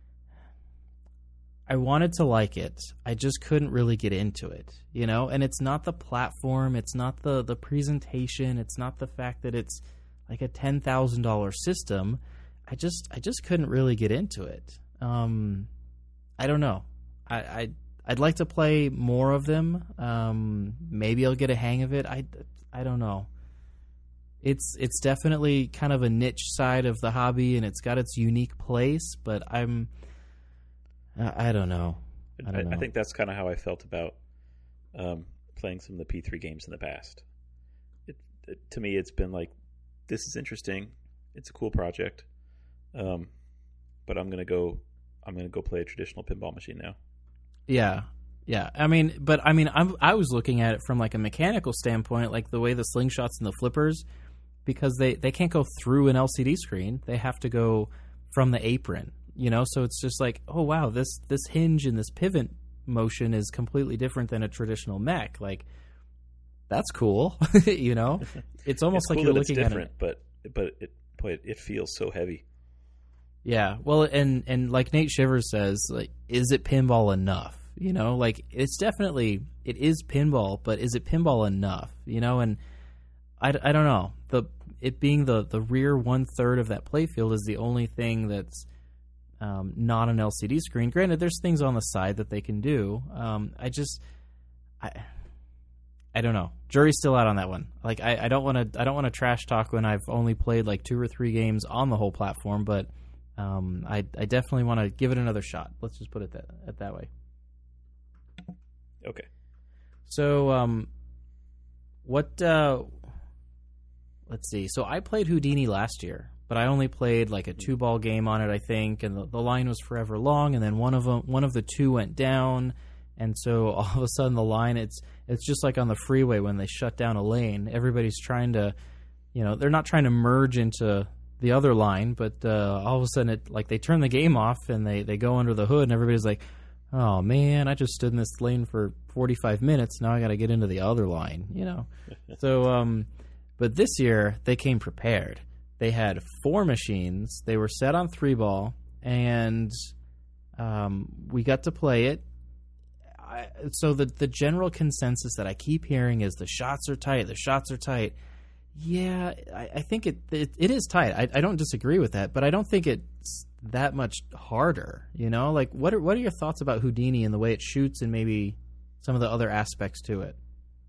I wanted to like it, I just couldn't really get into it, you know. And it's not the platform, it's not the the presentation, it's not the fact that it's like a ten thousand dollar system. I just I just couldn't really get into it. Um, I don't know. I, I I'd like to play more of them. Um, maybe I'll get a hang of it. I, I don't know. It's it's definitely kind of a niche side of the hobby, and it's got its unique place. But I'm, I, I don't know. I don't know. I, I think that's kind of how I felt about um, playing some of the P three games in the past. It, it, to me, it's been like, this is interesting. It's a cool project, um, but I'm gonna go. I'm gonna go play a traditional pinball machine now. Yeah, yeah. I mean, but I mean, I'm, I was looking at it from like a mechanical standpoint, like the way the slingshots and the flippers, because they, they can't go through an L C D screen. They have to go from the apron, you know? So it's just like, oh, wow, this, this hinge and this pivot motion is completely different than a traditional mech. Like, that's cool, you know? It's almost it's like cool you're that looking it's at different, it. but, but it, boy, it, it feels so heavy. Yeah, well, and, and like Nate Shivers says, like, is it pinball enough? You know, like, it's definitely, it is pinball, but is it pinball enough? You know, and I, I don't know. The It being the, the rear one-third of that playfield is the only thing that's um, not an L C D screen. Granted, there's things on the side that they can do. Um, I just, I I don't know. Jury's still out on that one. Like, I, I don't want to I don't want to trash talk when I've only played, like, two or three games on the whole platform, but um, I, I definitely want to give it another shot. Let's just put it that, it that way. Okay. So, um, what, uh, let's see. So I played Houdini last year, but I only played like a two ball game on it, I think. And the, the line was forever long. And then one of them, one of the two went down. And so all of a sudden the line, it's, it's just like on the freeway when they shut down a lane, everybody's trying to, you know, they're not trying to merge into the other line, but, uh, all of a sudden it, like they turn the game off and they, they go under the hood and everybody's like, oh, man, I just stood in this lane for forty-five minutes. Now I got to get into the other line, you know. so, um, but this year they came prepared. They had four machines. They were set on three ball, and um, we got to play it. I, so the the general consensus that I keep hearing is the shots are tight. The shots are tight. Yeah, I, I think it, it it is tight. I, I don't disagree with that, but I don't think it's that much harder, you know? Like, what are what are your thoughts about Houdini and the way it shoots and maybe some of the other aspects to it?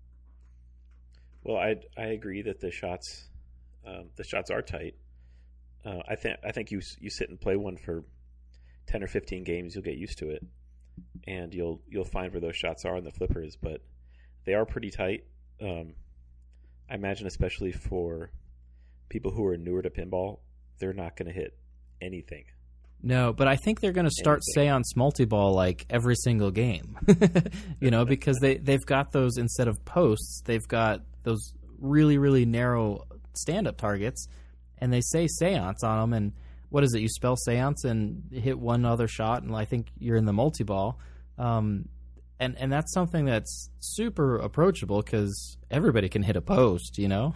Well, I I agree that the shots um, the shots are tight. Uh, I think I think you you sit and play one for ten or fifteen games, you'll get used to it, and you'll you'll find where those shots are in the flippers. But they are pretty tight. Um, I imagine, especially for people who are newer to pinball, they're not going to hit anything. No, but I think they're going to start Anything. Seance multi-ball like every single game, you know, because they, they've got those, instead of posts, they've got those really, really narrow stand-up targets, and they say Seance on them, and what is it, you spell Seance and hit one other shot, and I think you're in the multi-ball, um, and, and that's something that's super approachable because everybody can hit a post, you know?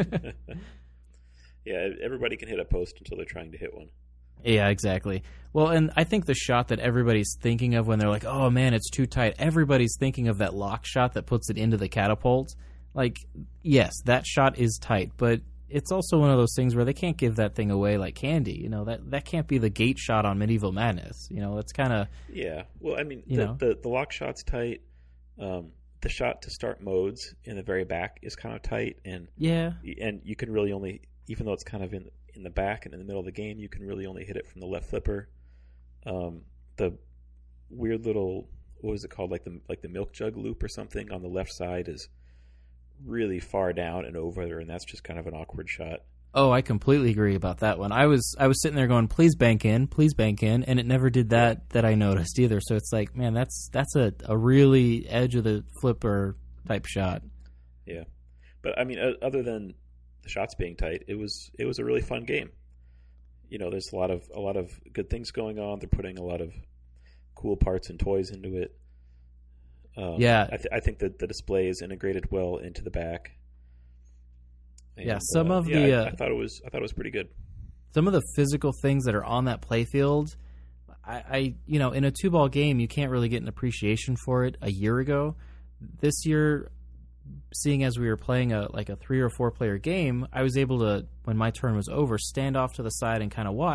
Yeah, everybody can hit a post until they're trying to hit one. Yeah, exactly. Well, and I think the shot that everybody's thinking of when they're like, oh, man, it's too tight, everybody's thinking of that lock shot that puts it into the catapult. Like, yes, that shot is tight, but it's also one of those things where they can't give that thing away like candy. You know, that, that can't be the gate shot on Medieval Madness. You know, it's kind of... Yeah, well, I mean, you the, know. the, the lock shot's tight. Um, the shot to start modes in the very back is kind of tight, and yeah, and you can really only, even though it's kind of in in the back and in the middle of the game, you can really only hit it from the left flipper. Um, the weird little, what was it called, like the like the milk jug loop or something on the left side is really far down and over, and that's just kind of an awkward shot. Oh, I completely agree about that one. I was I was sitting there going, please bank in, please bank in, and it never did that yeah. that I noticed either. So it's like, man, that's that's a, a really edge of the flipper type shot. Yeah, but I mean, other than the shots being tight, it was it was a really fun game. You know, there's a lot of a lot of good things going on. They're putting a lot of cool parts and toys into it. Um, yeah, I, th- I think that the display is integrated well into the back. And, yeah, some uh, of yeah, the I, uh, I thought it was I thought it was pretty good. Some of the physical things that are on that playfield, I, I you know, in a two ball game, you can't really get an appreciation for it a year ago. This year, seeing as we were playing a like a three or four player game, I was able to, when my turn was over, stand off to the side and kind of watch.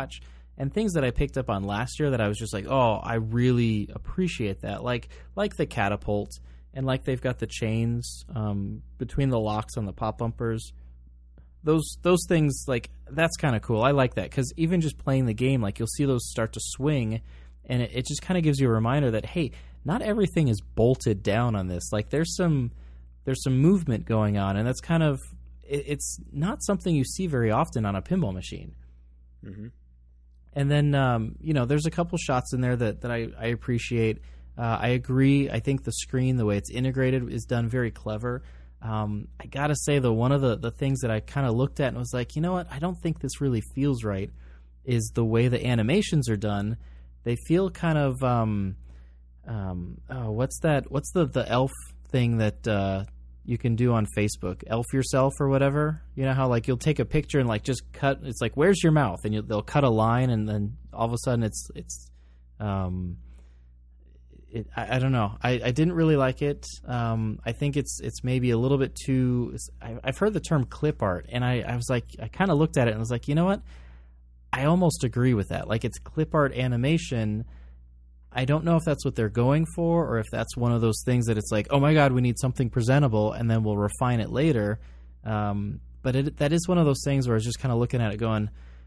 and things that I picked up on last year that I was just like, oh, I really appreciate that. Like like the catapult, and like they've got the chains um, between the locks on the pop bumpers. Those those things, like, that's kind of cool. I like that because even just playing the game, like, you'll see those start to swing, and it, it just kind of gives you a reminder that, hey, not everything is bolted down on this. Like, there's some there's some movement going on, and that's kind of it, it's not something you see very often on a pinball machine. Mm-hmm. And then um, you know, there's a couple shots in there that that I I appreciate. Uh, I agree. I think the screen, the way it's integrated, is done very clever. Um, I gotta say, though, one of the, the things that I kind of looked at and was like, you know what, I don't think this really feels right, is the way the animations are done. They feel kind of, um, um, oh, what's that? What's the, the elf thing that uh, you can do on Facebook? Elf yourself or whatever? You know how, like, you'll take a picture and, like, just cut, it's like, where's your mouth? And you, they'll cut a line, and then all of a sudden it's, it's, um... It, I, I don't know. I, I didn't really like it. Um, I think it's it's maybe a little bit too. I, I've heard the term clip art, and I, I was like, I kind of looked at it and was like, you know what? I almost agree with that. Like, it's clip art animation. I don't know if that's what they're going for, or if that's one of those things that it's like, oh my god, we need something presentable, and then we'll refine it later. Um, but it, that is one of those things where I was just kind of looking at it, going,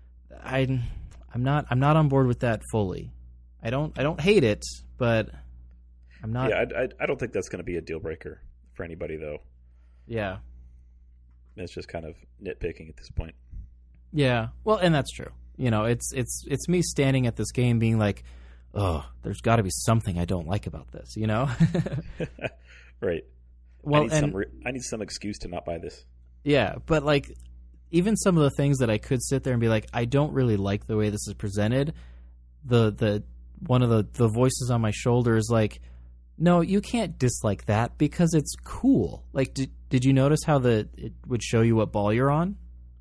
I, I'm not I'm not on board with that fully. I don't I don't hate it, but I'm not. Yeah, I, I, I don't think that's going to be a deal breaker for anybody, though. Yeah. It's just kind of nitpicking at this point. Yeah, well, and that's true. You know, it's it's it's me standing at this game being like, oh, there's got to be something I don't like about this, you know? Right. Well, I need, and, some re- I need some excuse to not buy this. Yeah, but like, even some of the things that I could sit there and be like, I don't really like the way this is presented. The the one of the, the voices on my shoulder is like, no, you can't dislike that because it's cool. Like, did, did you notice how the it would show you what ball you're on?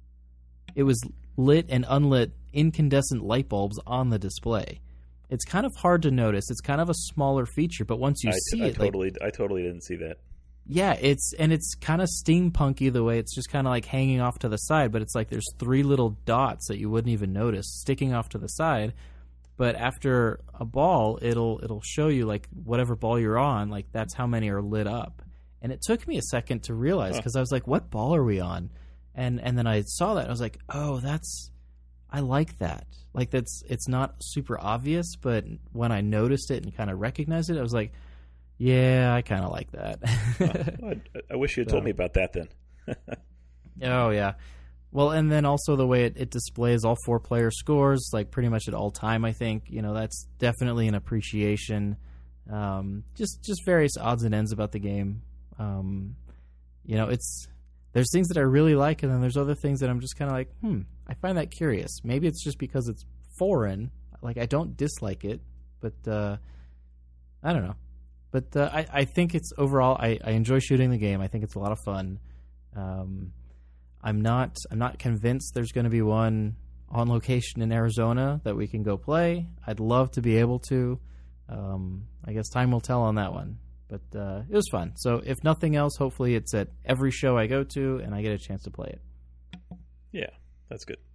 It was lit and unlit incandescent light bulbs on the display. It's kind of hard to notice. It's kind of a smaller feature, but once you I, see I it, totally, like, I totally didn't see that. Yeah, it's and it's kind of steampunky the way it's just kind of like hanging off to the side, but it's like there's three little dots that you wouldn't even notice sticking off to the side. But after a ball, it'll it'll show you like whatever ball you're on, like that's how many are lit up. And it took me a second to realize because huh. I was like, "What ball are we on?" And and then I saw that and I was like, "Oh, that's I like that." Like that's it's not super obvious, but when I noticed it and kind of recognized it, I was like, "Yeah, I kind of like that." Well, I, I wish you had so. told me about that then. Oh yeah. Well, and then also the way it, it displays all four player scores, like pretty much at all time, I think, you know, that's definitely an appreciation. Um, just, just various odds and ends about the game. Um, you know, it's, there's things that I really like, and then there's other things that I'm just kind of like, hmm, I find that curious. Maybe it's just because it's foreign. Like, I don't dislike it, but, uh, I don't know. But, uh, I, I think it's overall, I, I enjoy shooting the game. I think it's a lot of fun. Um, I'm not I'm not convinced there's going to be one on location in Arizona that we can go play. I'd love to be able to. Um, I guess time will tell on that one. But uh, it was fun. So if nothing else, hopefully it's at every show I go to and I get a chance to play it. Yeah, that's good.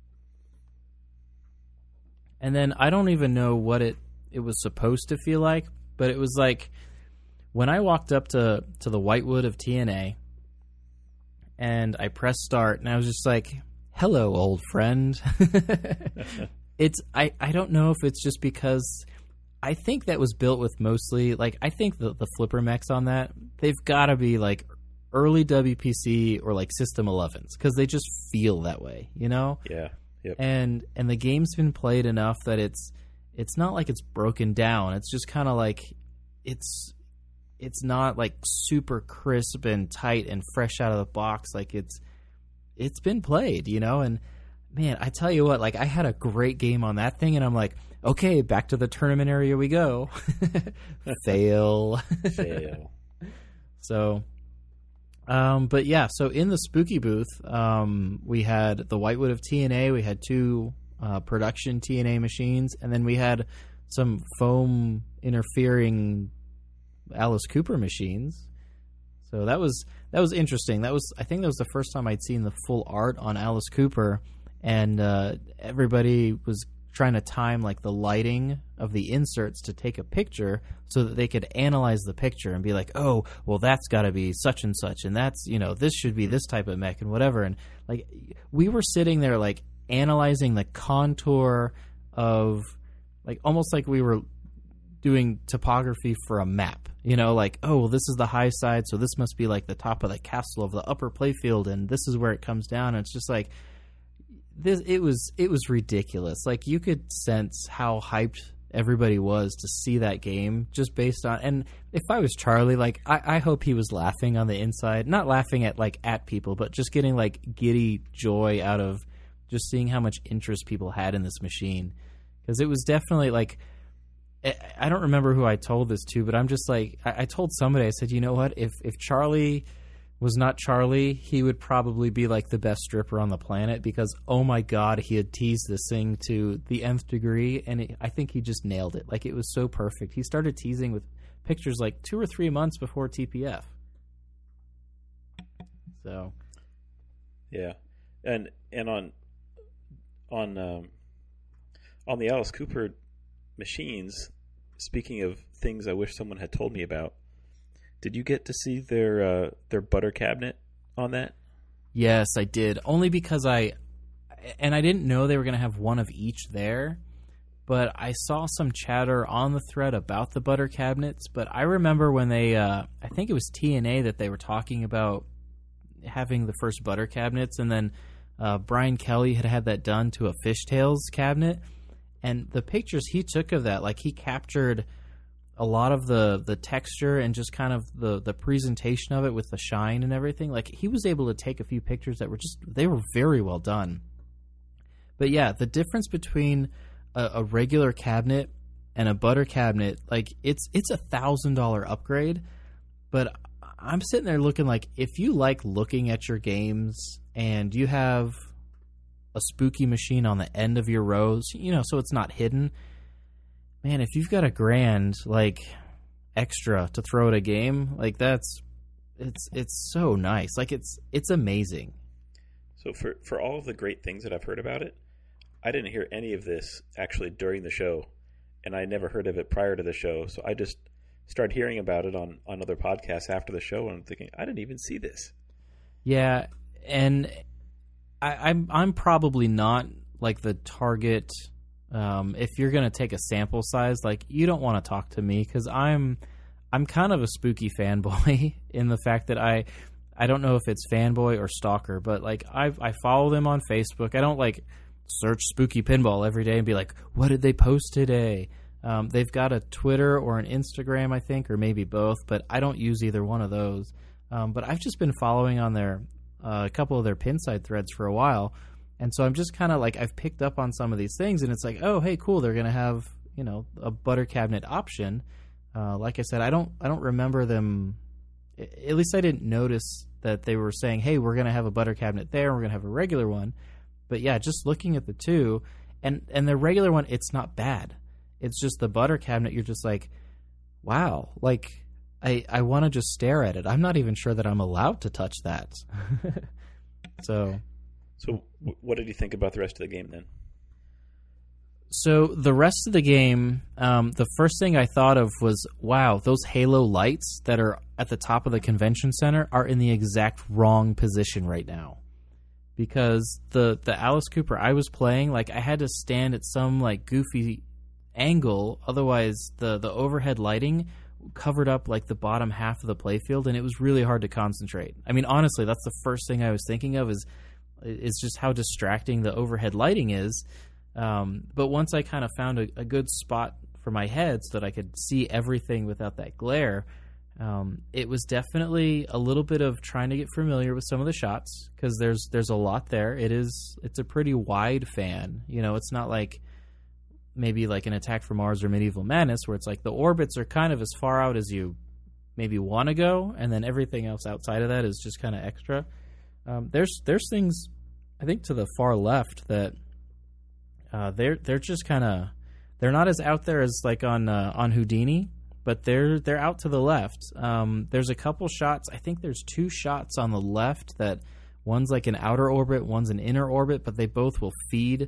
And then I don't even know what it, it was supposed to feel like, but it was like when I walked up to, to the Whitewood of T N A, and I pressed start, and I was just like, hello, old friend. it's I, I don't know if it's just because I think that was built with mostly, like, I think the, the flipper mechs on that, they've got to be, like, early W P C or, like, System elevens, because they just feel that way, you know? Yeah, yep. And and the game's been played enough that it's it's not like it's broken down. It's just kind of like, it's... It's not like super crisp and tight and fresh out of the box. Like it's, it's been played, you know. And man, I tell you what, like I had a great game on that thing, and I'm like, okay, back to the tournament area we go. Fail, fail. So, um, but yeah, so in the Spooky booth, um, we had the Whitewood of T N A. We had two uh, production T N A machines, and then we had some foam interfering Alice Cooper machines. So that was that was interesting. That was I think that was the first time I'd seen the full art on Alice Cooper, and uh, everybody was trying to time like the lighting of the inserts to take a picture so that they could analyze the picture and be like, oh, well, that's got to be such and such, and that's, you know, this should be this type of mech and whatever. And like we were sitting there like analyzing the contour of like almost like we were doing topography for a map, you know, like, oh, well, this is the high side, so this must be like the top of the castle of the upper playfield, and this is where it comes down. And it's just like this. It was it was ridiculous. Like you could sense how hyped everybody was to see that game just based on. And if I was Charlie, like I, I hope he was laughing on the inside, not laughing at like at people, but just getting like giddy joy out of just seeing how much interest people had in this machine, because it was definitely like. I don't remember who I told this to, but I'm just like, I, I told somebody, I said, you know what, if if Charlie was not Charlie, he would probably be like the best stripper on the planet, because, oh my God, he had teased this thing to the nth degree, and it, I think he just nailed it. Like, it was so perfect. He started teasing with pictures like two or three months before T P F. So. Yeah. And and on, on, um, on the Alice Cooper machines, speaking of things I wish someone had told me about, did you get to see their uh, their butter cabinet on that? Yes, I did. Only because I, and I didn't know they were going to have one of each there, but I saw some chatter on the thread about the butter cabinets. But I remember when they, uh, I think it was T N A that they were talking about having the first butter cabinets, and then uh, Brian Kelly had had that done to a Fishtails cabinet. And the pictures he took of that, like he captured a lot of the, the texture and just kind of the, the presentation of it with the shine and everything. Like he was able to take a few pictures that were just, they were very well done. But yeah, the difference between a, a regular cabinet and a butter cabinet, like it's it's a thousand dollar upgrade. But I'm sitting there looking like, if you like looking at your games and you have a spooky machine on the end of your rows, you know, so it's not hidden. Man, if you've got a grand like extra to throw at a game, like that's it's it's so nice. Like it's it's amazing. So for for all of the great things that I've heard about it, I didn't hear any of this actually during the show, and I never heard of it prior to the show. So I just started hearing about it on on other podcasts after the show, and I'm thinking, I didn't even see this. Yeah, and I, I'm I'm probably not like the target. Um, if you're gonna take a sample size, like you don't want to talk to me, because I'm I'm kind of a spooky fanboy in the fact that I I don't know if it's fanboy or stalker, but like I I follow them on Facebook. I don't like search spooky pinball every day and be like, what did they post today? Um, they've got a Twitter or an Instagram, I think, or maybe both, but I don't use either one of those. Um, but I've just been following on their Uh, a couple of their Pinside threads for a while, and so I'm just kind of like, I've picked up on some of these things, and it's like, oh, hey, cool, they're gonna have, you know, a butter cabinet option. Uh, like I said, I don't I don't remember them, at least I didn't notice that they were saying, hey, we're gonna have a butter cabinet there, and we're gonna have a regular one. But yeah, just looking at the two, and and the regular one, it's not bad. It's just the butter cabinet, you're just like, wow, like I, I want to just stare at it. I'm not even sure that I'm allowed to touch that. so, so what did you think about the rest of the game then? So the rest of the game, um, the first thing I thought of was, wow, those halo lights that are at the top of the convention center are in the exact wrong position right now. Because the, the Alice Cooper I was playing, like I had to stand at some like goofy angle, otherwise the, the overhead lighting covered up like the bottom half of the playfield, and it was really hard to concentrate. I mean, honestly, that's the first thing I was thinking of is is just how distracting the overhead lighting is. Um, but once I kind of found a, a good spot for my head so that I could see everything without that glare, um, it was definitely a little bit of trying to get familiar with some of the shots, because there's there's a lot there. It is it's a pretty wide fan. You know, it's not like maybe like an Attack from Mars or Medieval Madness, where it's like the orbits are kind of as far out as you maybe want to go, and then everything else outside of that is just kind of extra. Um, there's there's things, I think, to the far left that uh, they're they're just kind of, they're not as out there as like on uh, on Houdini, but they're they're out to the left. Um, there's a couple shots. I think there's two shots on the left that one's like an outer orbit, one's an inner orbit, but they both will feed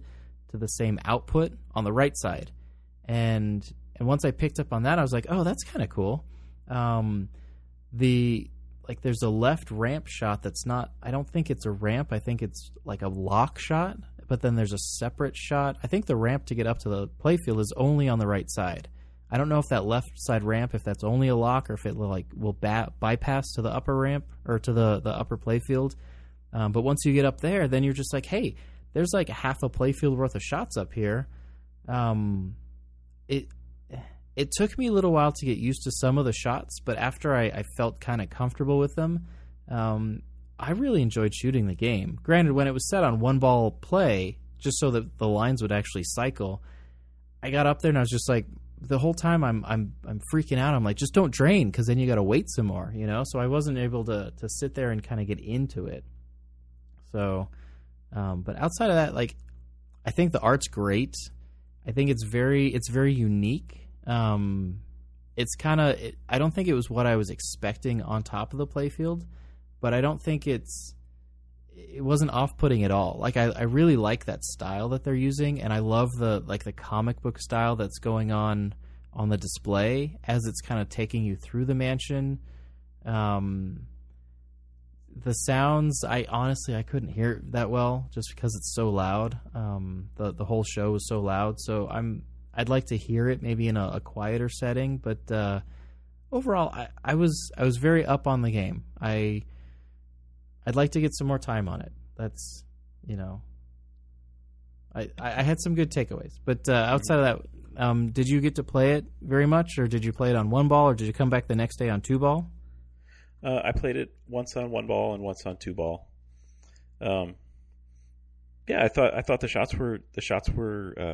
to the same output on the right side. And and once I picked up on that, I was like, oh, that's kind of cool. Um, the like there's a left ramp shot that's not, I don't think it's a ramp. I think it's like a lock shot, but then there's a separate shot. I think the ramp to get up to the playfield is only on the right side. I don't know if that left side ramp, if that's only a lock or if it will like will ba- bypass to the upper ramp or to the, the upper playfield. Um, but once you get up there, then you're just like, hey, there's like half a playfield worth of shots up here. Um, it it took me a little while to get used to some of the shots, but after I, I felt kind of comfortable with them, um, I really enjoyed shooting the game. Granted, when it was set on one ball play, just so that the lines would actually cycle, I got up there and I was just like, the whole time I'm I'm I'm freaking out. I'm like, just don't drain, because then you got to wait some more, you know. So I wasn't able to to sit there and kind of get into it. So, um, but outside of that, like, I think the art's great. I think it's very it's very unique. Um, it's kind of it, I don't think it was what I was expecting on top of the playfield, but I don't think it's it wasn't off-putting at all. Like, I, I really like that style that they're using, and I love the like the comic book style that's going on on the display as it's kind of taking you through the mansion. Um, the sounds, I honestly I couldn't hear it that well just because it's so loud. Um, the the whole show was so loud, so I'm I'd like to hear it maybe in a, a quieter setting. But uh, overall, I, I was I was very up on the game. I I'd like to get some more time on it. That's, you know, I, I had some good takeaways. But uh, outside of that, um, did you get to play it very much, or did you play it on one ball, or did you come back the next day on two ball? Uh, I played it once on one ball and once on two ball. Um, yeah, I thought I thought the shots were the shots were uh,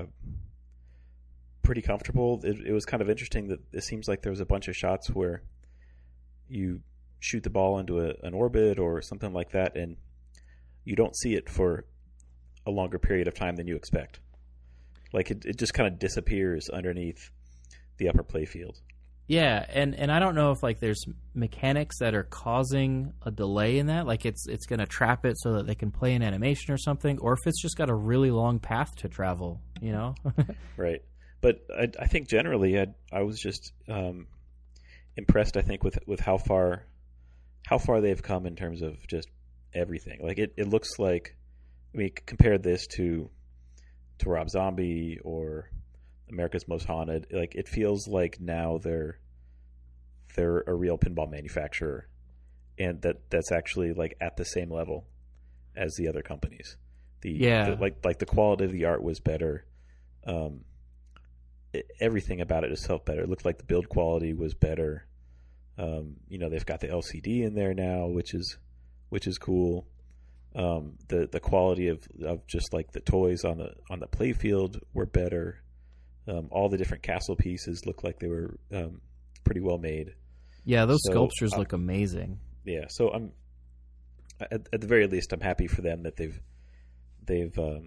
pretty comfortable. It, it was kind of interesting that it seems like there was a bunch of shots where you shoot the ball into a, an orbit or something like that, and you don't see it for a longer period of time than you expect. Like, it, it just kind of disappears underneath the upper playfield. Yeah, and, and I don't know if like there's mechanics that are causing a delay in that, like it's it's going to trap it so that they can play an animation or something, or if it's just got a really long path to travel, you know? Right. But I, I think generally I I was just um, impressed, I think, with with how far how far they've come in terms of just everything. Like, it, it looks like, I mean, compare this to to Rob Zombie or America's Most Haunted. Like, it feels like now they're they're a real pinball manufacturer, and that that's actually like at the same level as the other companies. The, yeah, the, like like the quality of the art was better. Um, it, everything about it just felt better. It looked like the build quality was better. Um, you know, they've got the L C D in there now, which is which is cool. Um, the the quality of, of just like the toys on the on the playfield were better. Um, all the different castle pieces looked like they were um, pretty well made. Yeah, those so, sculptures uh, look amazing. Yeah, so I'm at, at the very least I'm happy for them that they've they've um,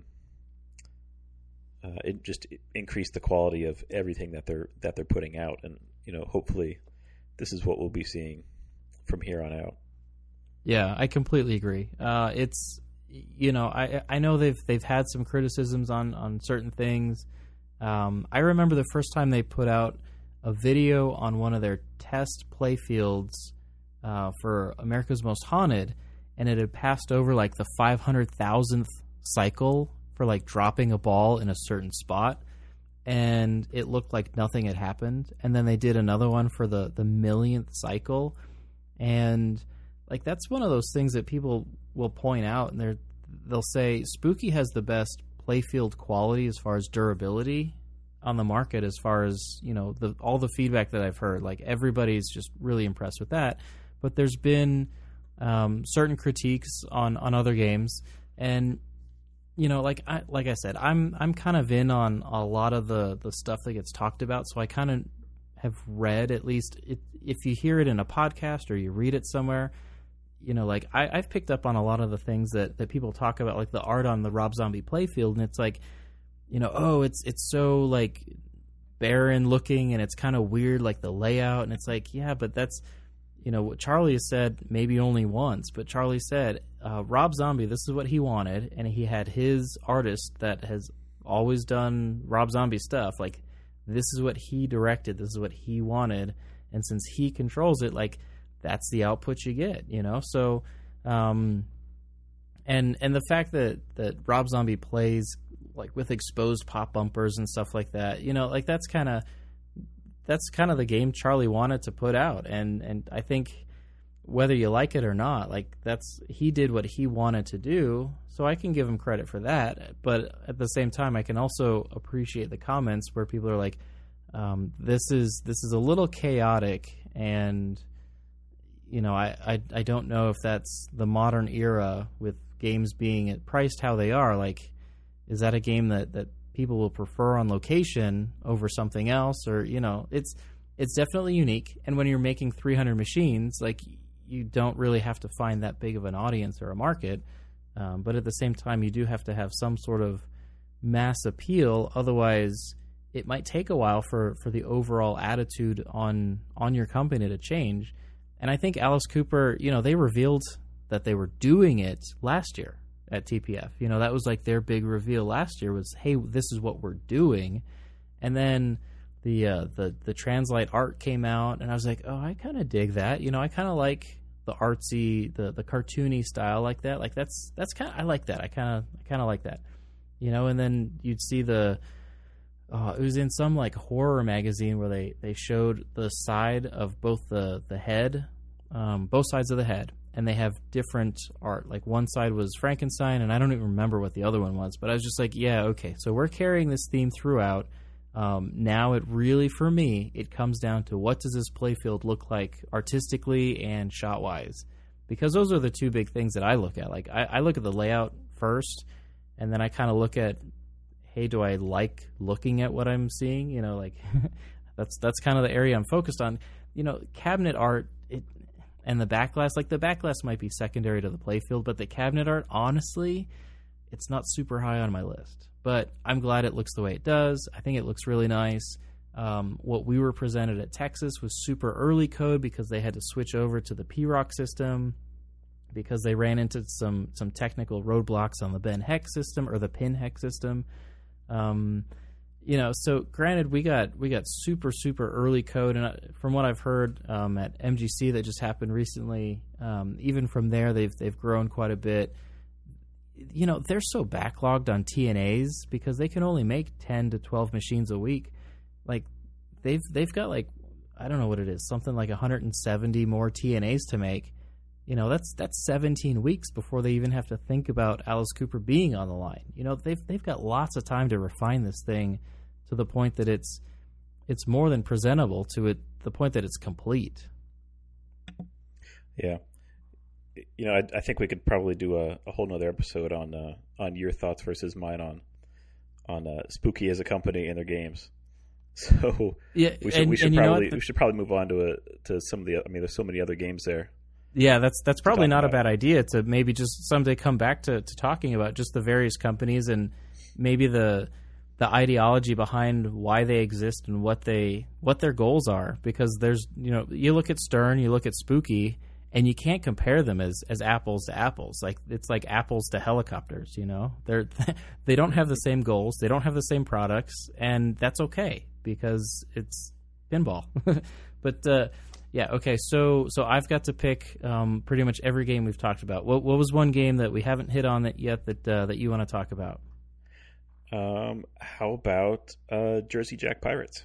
uh, it just increased the quality of everything that they're that they're putting out, and you know, hopefully this is what we'll be seeing from here on out. Yeah, I completely agree. Uh, it's, you know, I I know they've they've had some criticisms on, on certain things. Um, I remember the first time they put out a video on one of their test playfields uh, for America's Most Haunted, and it had passed over like the five hundred thousandth cycle for like dropping a ball in a certain spot, and it looked like nothing had happened. And then they did another one for the, the millionth cycle, and like that's one of those things that people will point out, and they're they'll say Spooky has the best playfield quality as far as durability on the market, as far as, you know, the all the feedback that I've heard. Like, everybody's just really impressed with that. But there's been um, certain critiques on, on other games, and you know, like I like I said, I'm I'm kind of in on a lot of the, the stuff that gets talked about, so I kind of have read, at least it, if you hear it in a podcast or you read it somewhere, you know, like I, I've picked up on a lot of the things that, that people talk about, like the art on the Rob Zombie playfield, and it's like, you know, oh, it's it's so like barren looking, and it's kind of weird, like the layout, and it's like, yeah, but that's, you know, what Charlie has said maybe only once, but Charlie said uh, Rob Zombie, this is what he wanted, and he had his artist that has always done Rob Zombie stuff. Like, this is what he directed. This is what he wanted. And since he controls it, like, that's the output you get, you know? So, um, and and the fact that, that Rob Zombie plays, like, with exposed pop bumpers and stuff like that, you know, like, that's kind of, that's kind of the game Charlie wanted to put out. And, and I think whether you like it or not, like, that's, he did what he wanted to do. So I can give him credit for that. But at the same time, I can also appreciate the comments where people are like, um, this is, this is a little chaotic, and, you know, I, I, I don't know if that's the modern era with games being priced how they are. Like, is that a game that, that people will prefer on location over something else? Or, you know, it's, it's definitely unique. And when you're making three hundred machines, like, you don't really have to find that big of an audience or a market. Um, but at the same time, you do have to have some sort of mass appeal. Otherwise, it might take a while for, for the overall attitude on on your company to change. And I think Alice Cooper, you know, they revealed that they were doing it last year at T P F. You know, that was like their big reveal last year was, hey, this is what we're doing. And then the uh, the the Translite art came out, and I was like, oh, I kind of dig that. You know, I kind of like the artsy, the the cartoony style like that. Like, that's that's kind of, I like that. I kind of I kind of like that. You know, and then you'd see the uh, it was in some like horror magazine where they, they showed the side of both the the head, um, both sides of the head, and they have different art. Like, one side was Frankenstein, and I don't even remember what the other one was. But I was just like, yeah, okay, so we're carrying this theme throughout. Um, now it really, for me, it comes down to what does this playfield look like artistically and shot-wise? Because those are the two big things that I look at. Like, I, I look at the layout first, and then I kind of look at, hey, do I like looking at what I'm seeing? You know, like, that's that's kind of the area I'm focused on. You know, cabinet art it, and the backglass, like, the backglass might be secondary to the playfield, but the cabinet art, honestly, it's not super high on my list. But I'm glad it looks the way it does. I think it looks really nice. Um, what we were presented at Texas was super early code because they had to switch over to the P ROC system because they ran into some some technical roadblocks on the Ben Hex system or the Pin Hex system. Um, you know, so granted, we got we got super super early code, and from what I've heard um, at M G C that just happened recently, um, even from there they've they've grown quite a bit. You know, they're so backlogged on T N As because they can only make ten to twelve machines a week. Like, they've they've got, like, I don't know what it is, something like one hundred seventy more T N As to make. You know, that's that's seventeen weeks before they even have to think about Alice Cooper being on the line. You know, they've they've got lots of time to refine this thing to the point that it's it's more than presentable, to it the point that it's complete. Yeah. You know, I, I think we could probably do a, a whole nother episode on uh, on your thoughts versus mine on on uh, Spooky as a company and their games. So yeah, we should and, we should and you probably know we should probably move on to a to some of the. I mean, there's so many other games there. Yeah, that's that's probably not about. a bad idea to maybe just someday come back to, to talking about just the various companies and maybe the the ideology behind why they exist and what they what their goals are. Because there's, you know, you look at Stern, you look at Spooky, and you can't compare them as, as apples to apples. Like, it's like apples to helicopters, you know? They're they don't have the same goals, they don't have the same products, and that's okay because it's pinball. But uh, yeah, okay. So so I've got to pick um, pretty much every game we've talked about. What what was one game that we haven't hit on that yet that uh, that you want to talk about? Um, how about uh, Jersey Jack Pirates?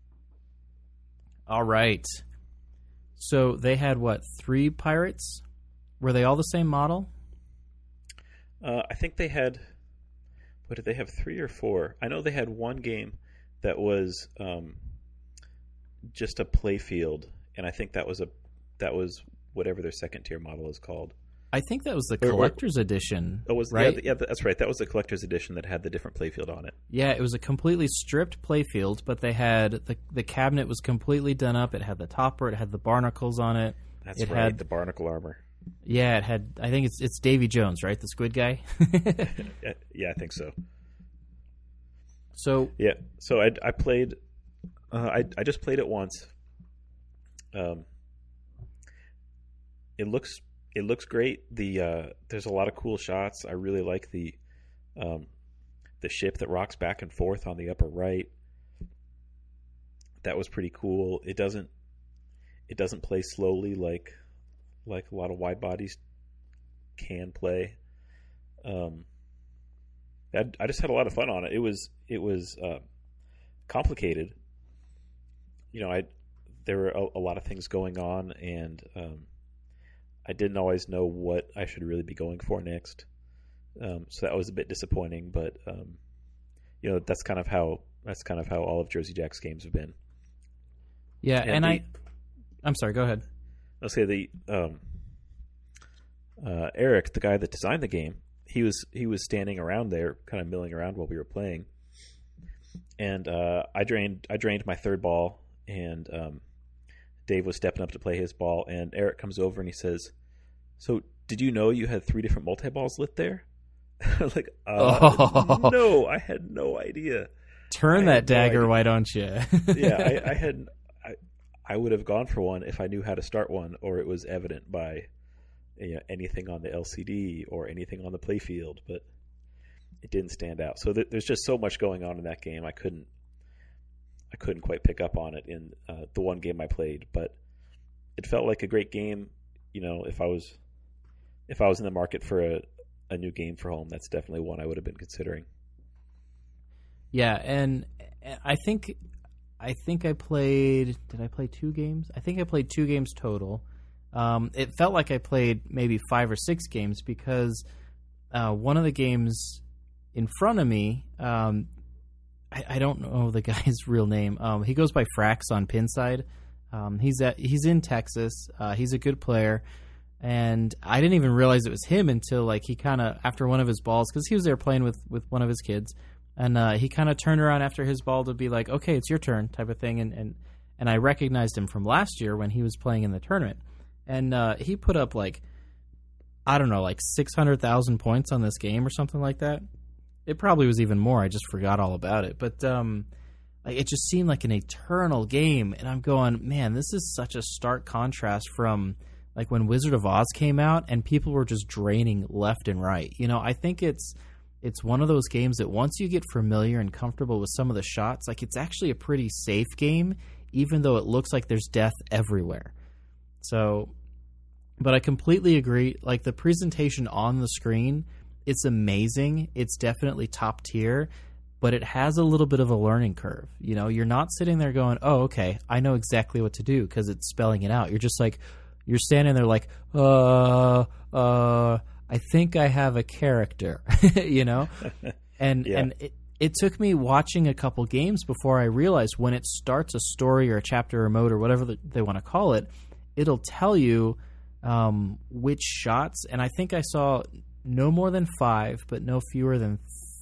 All right. So they had, what, three pirates? Were they all the same model? Uh, I think they had, what did they have, three or four? I know they had one game that was um, just a playfield, and I think that was a that was whatever their second tier model is called. I think that was the Or- or- collector's edition, Oh, was right? yeah, yeah, that's right. That was the collector's edition that had the different playfield on it. Yeah, it was a completely stripped playfield, but they had the the cabinet was completely done up. It had the topper, it had the barnacles on it. That's It right, had- the barnacle armor. Yeah, it had. I think it's it's Davy Jones, right? The squid guy. Yeah, yeah, I think so. So Yeah, so I I played, uh, I I just played it once. Um, it looks it looks great. The uh, there's a lot of cool shots. I really like the um, the ship that rocks back and forth on the upper right. That was pretty cool. It doesn't it doesn't play slowly like like a lot of wide bodies can play. Um, I, I just had a lot of fun on it. It was it was uh, complicated. You know, I there were a, a lot of things going on, and um, I didn't always know what I should really be going for next. Um, so that was a bit disappointing, but um, you know, that's kind of how that's kind of how all of Jersey Jack's games have been. Yeah, and, and the, I, I'm sorry. Go ahead. I'll say the um, uh, Eric, the guy that designed the game, he was he was standing around there, kind of milling around while we were playing, and uh, I drained I drained my third ball, and um, Dave was stepping up to play his ball, and Eric comes over and he says, "So, did you know you had three different multi-balls lit there?" Like, uh, oh. No, I had no idea. Turn I that dagger, no why don't you? Yeah, I, I had. I, I would have gone for one if I knew how to start one, or it was evident by, you know, anything on the L C D or anything on the playfield, but it didn't stand out. So th- there's just so much going on in that game. I couldn't. I couldn't quite pick up on it in uh, the one game I played, but it felt like a great game. You know, if I was, if I was in the market for a. a new game for home, that's definitely one I would have been considering. Yeah, and I think I think I played did I play two games? I think I played two games total. Um, it felt like I played maybe five or six games because uh, one of the games in front of me, um, I, I don't know the guy's real name. Um, he goes by Frax on Pinside. Um, he's at he's in Texas. Uh, he's a good player. And I didn't even realize it was him until, like, he kind of, after one of his balls, because he was there playing with, with one of his kids, and uh, he kind of turned around after his ball to be like, okay, it's your turn, type of thing. And, and, and I recognized him from last year when he was playing in the tournament. And uh, he put up, like, I don't know, like six hundred thousand points on this game or something like that. It probably was even more. I just forgot all about it. But um, like, it just seemed like an eternal game. And I'm going, man, this is such a stark contrast from... like when Wizard of Oz came out and people were just draining left and right. You know, I think it's it's one of those games that once you get familiar and comfortable with some of the shots, like it's actually a pretty safe game, even though it looks like there's death everywhere. So, but I completely agree. Like the presentation on the screen, it's amazing. It's definitely top tier, but it has a little bit of a learning curve. You know, you're not sitting there going, oh, okay, I know exactly what to do because it's spelling it out. You're just like, you're standing there like, uh, uh, I think I have a character, you know? And yeah. and it, it took me watching a couple games before I realized when it starts a story or a chapter or mode or whatever the, they want to call it, it'll tell you um, which shots. And I think I saw no more than five, but no fewer than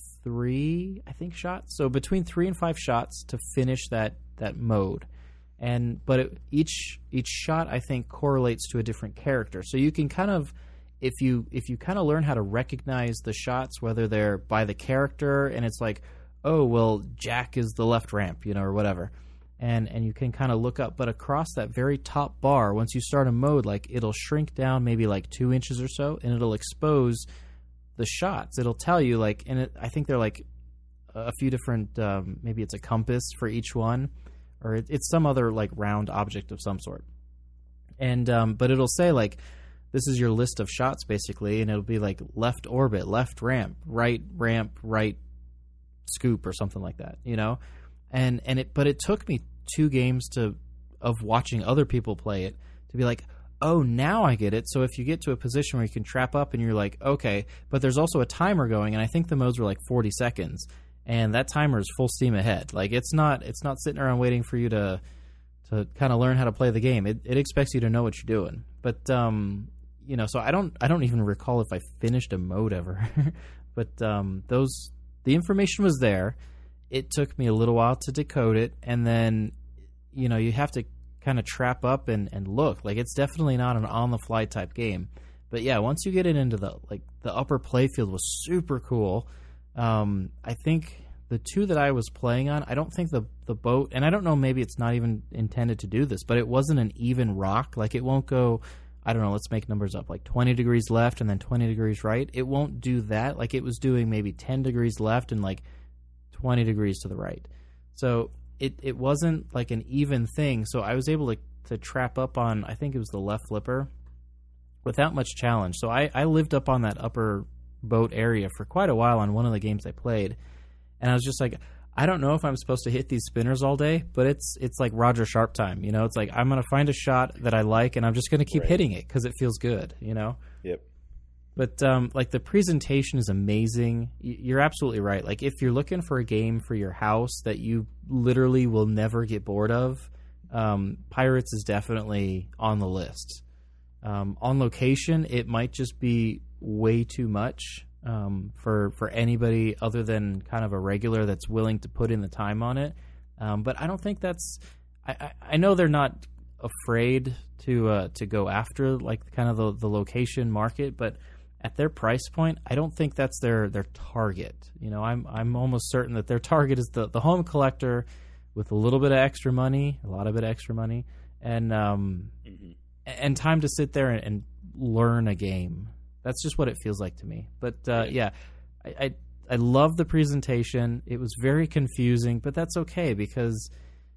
three, I think, shots. So between three and five shots to finish that, that mode. And but it, each each shot I think correlates to a different character, so you can kind of if you if you kind of learn how to recognize the shots, whether they're by the character and it's like, oh well, Jack is the left ramp, you know, or whatever, and and you can kind of look up. But across that very top bar, once you start a mode, like it'll shrink down maybe like two inches or so, and it'll expose the shots. It'll tell you like, and it, I think they're like a few different, um, maybe it's a compass for each one. Or it, it's some other like round object of some sort, and um, but it'll say like this is your list of shots basically, and it'll be like left orbit, left ramp, right ramp, right scoop, or something like that, you know. And and it but it took me two games to of watching other people play it to be like, oh, now I get it. So if you get to a position where you can trap up and you're like, okay, but there's also a timer going, and I think the modes were like forty seconds. And that timer is full steam ahead. Like it's not, it's not sitting around waiting for you to, to kind of learn how to play the game. It, it expects you to know what you're doing. But um, you know, so I don't, I don't even recall if I finished a mode ever. But um, those, the information was there. It took me a little while to decode it, and then, you know, you have to kind of trap up and, and look. Like it's definitely not an on the fly type game. But yeah, once you get it into the like the upper playfield was super cool. Um, I think the two that I was playing on, I don't think the the boat, and I don't know, maybe it's not even intended to do this, but it wasn't an even rock. Like it won't go I don't know, let's make numbers up, like twenty degrees left and then twenty degrees right. It won't do that. Like it was doing maybe ten degrees left and like twenty degrees to the right. So it, it wasn't like an even thing. So I was able to, to trap up on, I think it was the left flipper without much challenge. So I, I lived up on that upper boat area for quite a while on one of the games I played. And I was just like, I don't know if I'm supposed to hit these spinners all day, but it's it's like Roger Sharp time, you know? It's like I'm going to find a shot that I like, and I'm just going to keep right. hitting it because it feels good, you know? Yep. But, um, like, the presentation is amazing. You're absolutely right. Like, if you're looking for a game for your house that you literally will never get bored of, um, Pirates is definitely on the list. Um, on location, it might just be way too much. Um, for for anybody other than kind of a regular that's willing to put in the time on it. Um, but I don't think that's... I, I, I know they're not afraid to uh, to go after like kind of the, the location market, but at their price point, I don't think that's their, their target. You know, I'm I'm almost certain that their target is the, the home collector with a little bit of extra money, a lot of bit of extra money, and um, mm-hmm. and time to sit there and, and learn a game. That's just what it feels like to me. But, uh, yeah, I, I I love the presentation. It was very confusing, but that's okay because,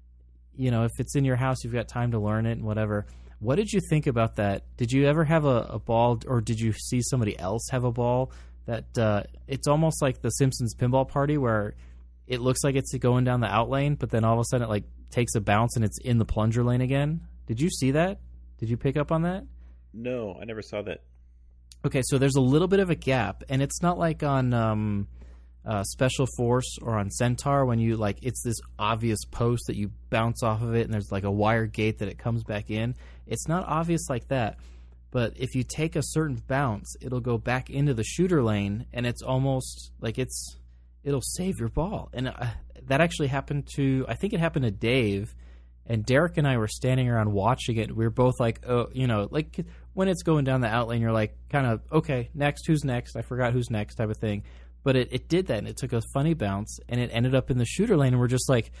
you know, if it's in your house, you've got time to learn it and whatever. What did you think about that? Did you ever have a, a ball, or did you see somebody else have a ball that uh, it's almost like the Simpsons Pinball Party where it looks like it's going down the out lane, but then all of a sudden it, like, takes a bounce and it's in the plunger lane again? Did you see that? Did you pick up on that? No, I never saw that. Okay, so there's a little bit of a gap, and it's not like on um, uh, Special Force or on Centaur when you, like, it's this obvious post that you bounce off of it, and there's, like, a wire gate that it comes back in. It's not obvious like that, but if you take a certain bounce, it'll go back into the shooter lane, and it's almost like it's, it'll save your ball. And uh, that actually happened to, I think it happened to Dave, and Derek and I were standing around watching it. We were both like, oh, you know, like when it's going down the out lane, you're like kind of, okay, next, who's next? I forgot who's next type of thing. But it, it did that, and it took a funny bounce, and it ended up in the shooter lane, and we're just like,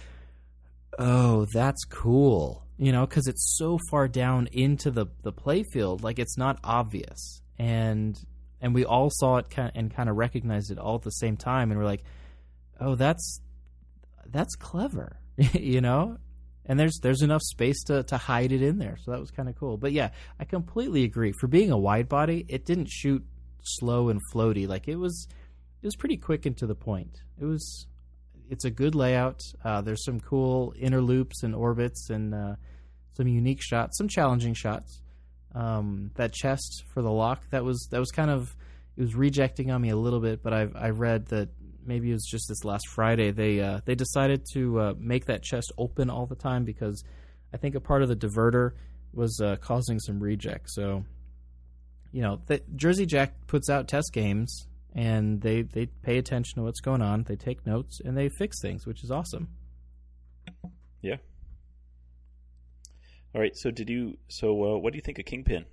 oh, that's cool. You know, because it's so far down into the, the play field, like it's not obvious. And and we all saw it kind of, and kind of recognized it all at the same time, and we're like, oh, that's that's clever, you know? And there's there's enough space to, to hide it in there, so that was kind of cool. But yeah, I completely agree. For being a wide body, it didn't shoot slow and floaty. Like it was, it was pretty quick and to the point. It was, it's a good layout. Uh, there's some cool inner loops and orbits and uh, some unique shots, some challenging shots. Um, that chest for the lock, that was that was kind of, it was rejecting on me a little bit. But I've I read that. Maybe it was just this last Friday, they uh, they decided to uh, make that chest open all the time because I think a part of the diverter was uh, causing some reject. So, you know, the, Jersey Jack puts out test games, and they, they pay attention to what's going on. They take notes, and they fix things, which is awesome. Yeah. All right, so did you? So uh, what do you think of Kingpin?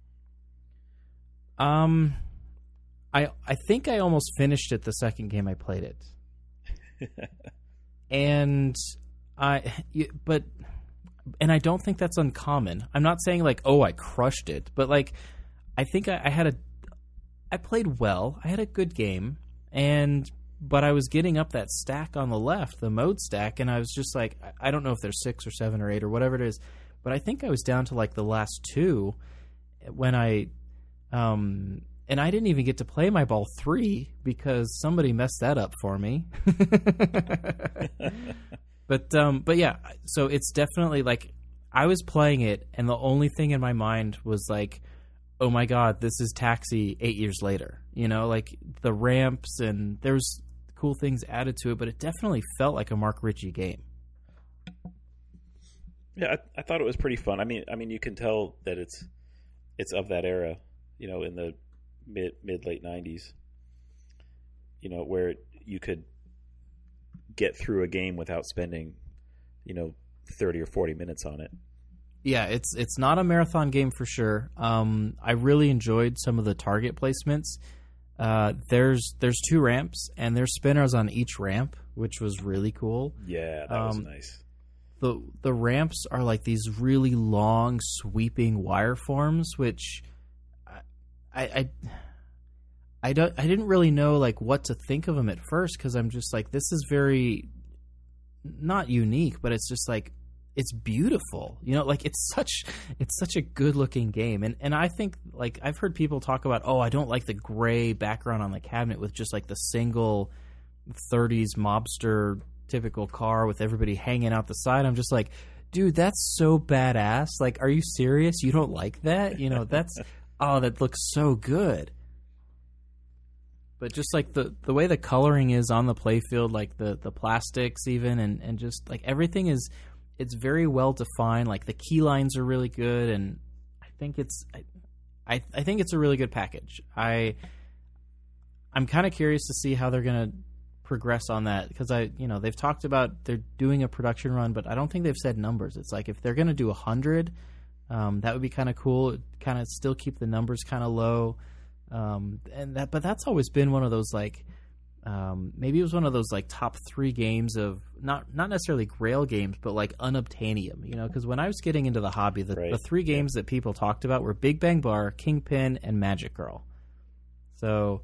Um... I, I think I almost finished it the second game I played it. and I but and I don't think that's uncommon. I'm not saying like, oh, I crushed it, but like I think I, I had a I played well. I had a good game, and but I was getting up that stack on the left, the mode stack, and I was just like, I don't know if there's six or seven or eight or whatever it is, but I think I was down to like the last two when I um and I didn't even get to play my ball three because somebody messed that up for me. but um, but yeah, so it's definitely like I was playing it, and the only thing in my mind was like, oh my god, this is Taxi eight years later. You know, like the ramps and there's cool things added to it, but it definitely felt like a Mark Ritchie game. Yeah, I, I thought it was pretty fun. I mean, I mean, you can tell that it's it's of that era. You know, in the mid mid late nineties, you know, where you could get through a game without spending, you know, thirty or forty minutes on it. Yeah, it's it's not a marathon game for sure. Um, I really enjoyed some of the target placements. Uh, there's there's two ramps, and there's spinners on each ramp, which was really cool. Yeah, that um, was nice. the the ramps are like these really long, sweeping wireforms, which I I I don't I didn't really know like what to think of them at first, because I'm just like, this is very not unique, but it's just like, it's beautiful, you know, like it's such it's such a good looking game. And and I think, like, I've heard people talk about, oh, I don't like the gray background on the cabinet with just like the single thirties mobster typical car with everybody hanging out the side. I'm just like, dude, that's so badass. Like, are you serious? You don't like that? You know, that's oh, that looks so good. But just like the, the way the coloring is on the playfield, like the, the plastics even, and, and just like everything is, it's very well defined. Like the key lines are really good, and I think it's I I think it's a really good package. I I'm kind of curious to see how they're gonna progress on that, because I you know they've talked about they're doing a production run, but I don't think they've said numbers. It's like if they're gonna do a hundred, um, that would be kind of cool. Kind of still keep the numbers kind of low, um, and that but that's always been one of those like. Um, maybe it was one of those like top three games of not not necessarily Grail games, but like unobtainium, you know, because when I was getting into the hobby, the, right. the three games that people talked about were Big Bang Bar, Kingpin, and Magic Girl. So,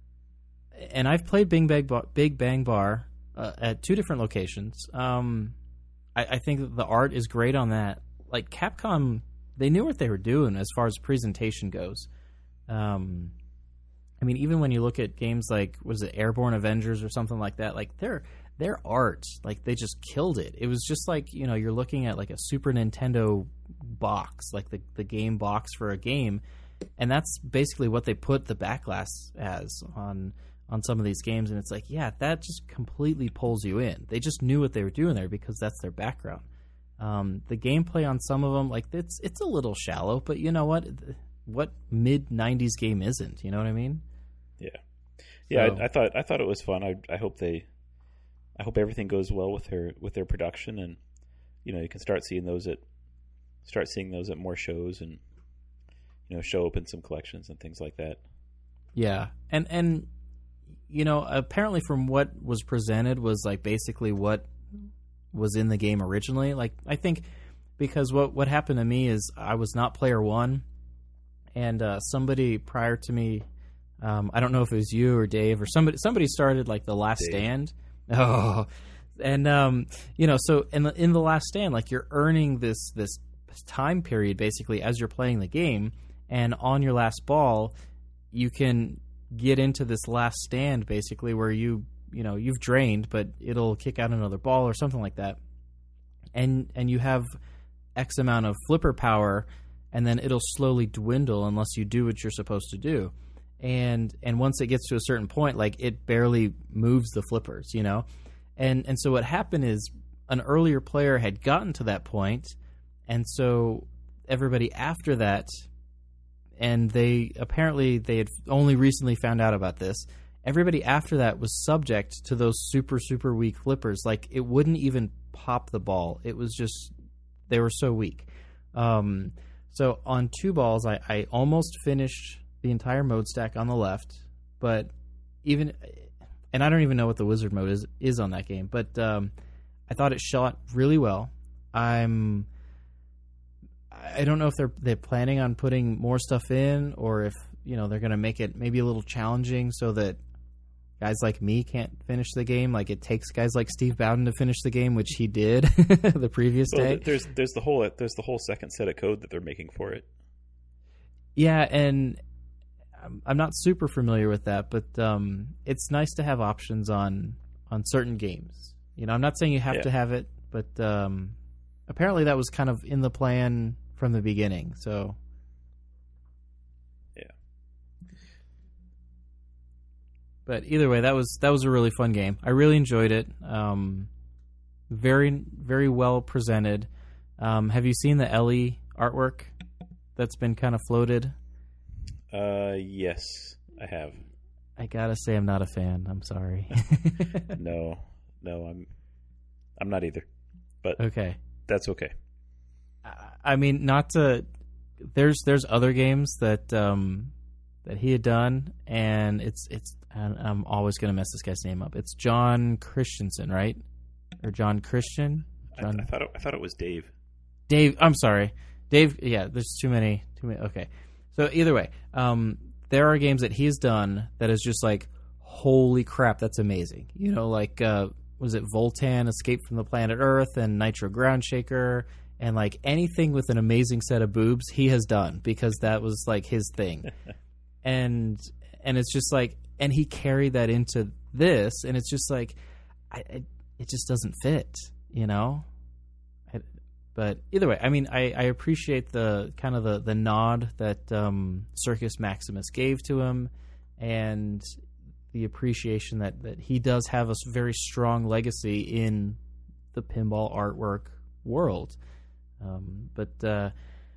and I've played Big Bang Bar, Big Bang Bar uh, at two different locations. Um, I, I think that the art is great on that. Like Capcom, they knew what they were doing as far as presentation goes. Um, I mean, even when you look at games like, was it Airborne Avengers or something like that, like their their art, like they just killed it. It was just like, you know, you're looking at like a Super Nintendo box, like the, the game box for a game, and that's basically what they put the backglass as on on some of these games, and it's like, yeah, that just completely pulls you in. They just knew what they were doing there because that's their background. Um, the gameplay on some of them, like it's it's a little shallow, but you know what? What mid nineties game isn't? You know what I mean? Yeah, yeah. So, I, I thought I thought it was fun. I I hope they, I hope everything goes well with her with their production, and you know you can start seeing those at start seeing those at more shows, and you know show up in some collections and things like that. Yeah, and and you know apparently from what was presented was like basically what was in the game originally. Like I think because what what happened to me is I was not player one. And uh, somebody prior to me, um, I don't know if it was you or Dave or somebody. Somebody started like The Last Dave. Stand. Oh, and um, you know, so in the in the Last Stand, like you're earning this this time period basically as you're playing the game, and on your last ball, you can get into this last stand basically where you you know you've drained, but it'll kick out another ball or something like that, and and you have X amount of flipper power. And then it'll slowly dwindle unless you do what you're supposed to do. And and once it gets to a certain point, like it barely moves the flippers, you know? And and so what happened is an earlier player had gotten to that point, and so everybody after that, and they apparently they had only recently found out about this, everybody after that was subject to those super, super weak flippers. Like it wouldn't even pop the ball. It was just, they were so weak. Um So on two balls, I, I almost finished the entire mode stack on the left, but even, and I don't even know what the wizard mode is is on that game, but um, I thought it shot really well. I'm, I don't know if they're they're planning on putting more stuff in, or if you know they're going to make it maybe a little challenging so that guys like me can't finish the game. Like it takes guys like Steve Bowden to finish the game, which he did the previous well, day. There's there's the whole there's the whole second set of code that they're making for it. Yeah, and I'm, I'm not super familiar with that, but um, it's nice to have options on on certain games. You know, I'm not saying you have yeah. to have it, but um, apparently that was kind of in the plan from the beginning. So. But either way, that was that was a really fun game. I really enjoyed it. Um, very very well presented. Um, have you seen the Ellie artwork that's been kind of floated? Uh, yes, I have. I gotta say, I'm not a fan. I'm sorry. no, no, I'm I'm not either. But okay, that's okay. I mean, not to. There's there's other games that um, that he had done, and it's it's. I'm always going to mess this guy's name up. It's John Christensen, right? Or John Christian? John. I, I thought it, I thought it was Dave. Dave. I'm sorry, Dave. Yeah, there's too many. Too many. Okay. So either way, um, there are games that he's done that is just like, holy crap, that's amazing. You know, like uh, was it Voltan, Escape from the Planet Earth, and Nitro Ground Shaker, and like anything with an amazing set of boobs, he has done because that was like his thing. and and it's just like, and he carried that into this, and it's just like, I, I it just doesn't fit, you know. I, but either way, I mean, I, I appreciate the kind of the, the nod that um, Circus Maximus gave to him, and the appreciation that, that he does have a very strong legacy in the pinball artwork world. Um, but uh,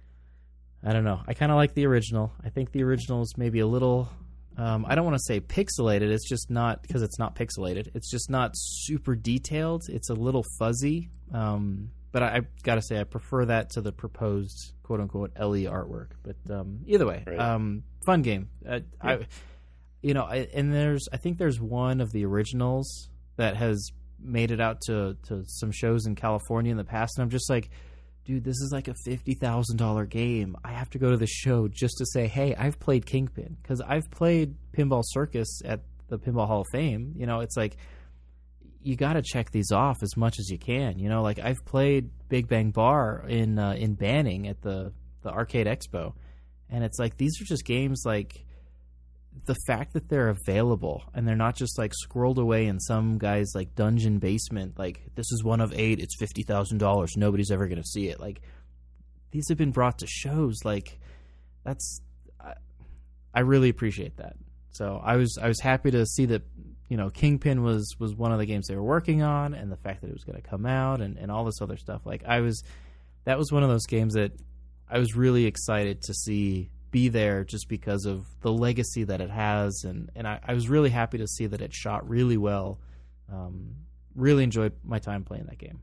I don't know. I kind of like the original. I think the original is maybe a little... Um, I don't want to say pixelated. It's just not, because it's not pixelated. It's just not super detailed. It's a little fuzzy. Um, but I, I've got to say, I prefer that to the proposed quote unquote L E artwork. But um, either way, right. um, fun game. Uh, yeah. I, you know, I, and there's, I think there's one of the originals that has made it out to, to some shows in California in the past, and I'm just like, dude, this is like a fifty thousand dollars game. I have to go to the show just to say, hey, I've played Kingpin. Because I've played Pinball Circus at the Pinball Hall of Fame. You know, it's like, you got to check these off as much as you can. You know, like I've played Big Bang Bar in uh, in Banning at the, the Arcade Expo. And it's like, these are just games like, the fact that they're available and they're not just like squirreled away in some guy's like dungeon basement, like this is one of eight, it's fifty thousand dollars, nobody's ever going to see it. Like, these have been brought to shows. Like, that's, I, I really appreciate that. So I was, I was happy to see that, you know, Kingpin was, was one of the games they were working on, and the fact that it was going to come out and, and all this other stuff. Like, I was, that was one of those games that I was really excited to see be there just because of the legacy that it has, and and I, I was really happy to see that it shot really well. Um, really enjoyed my time playing that game.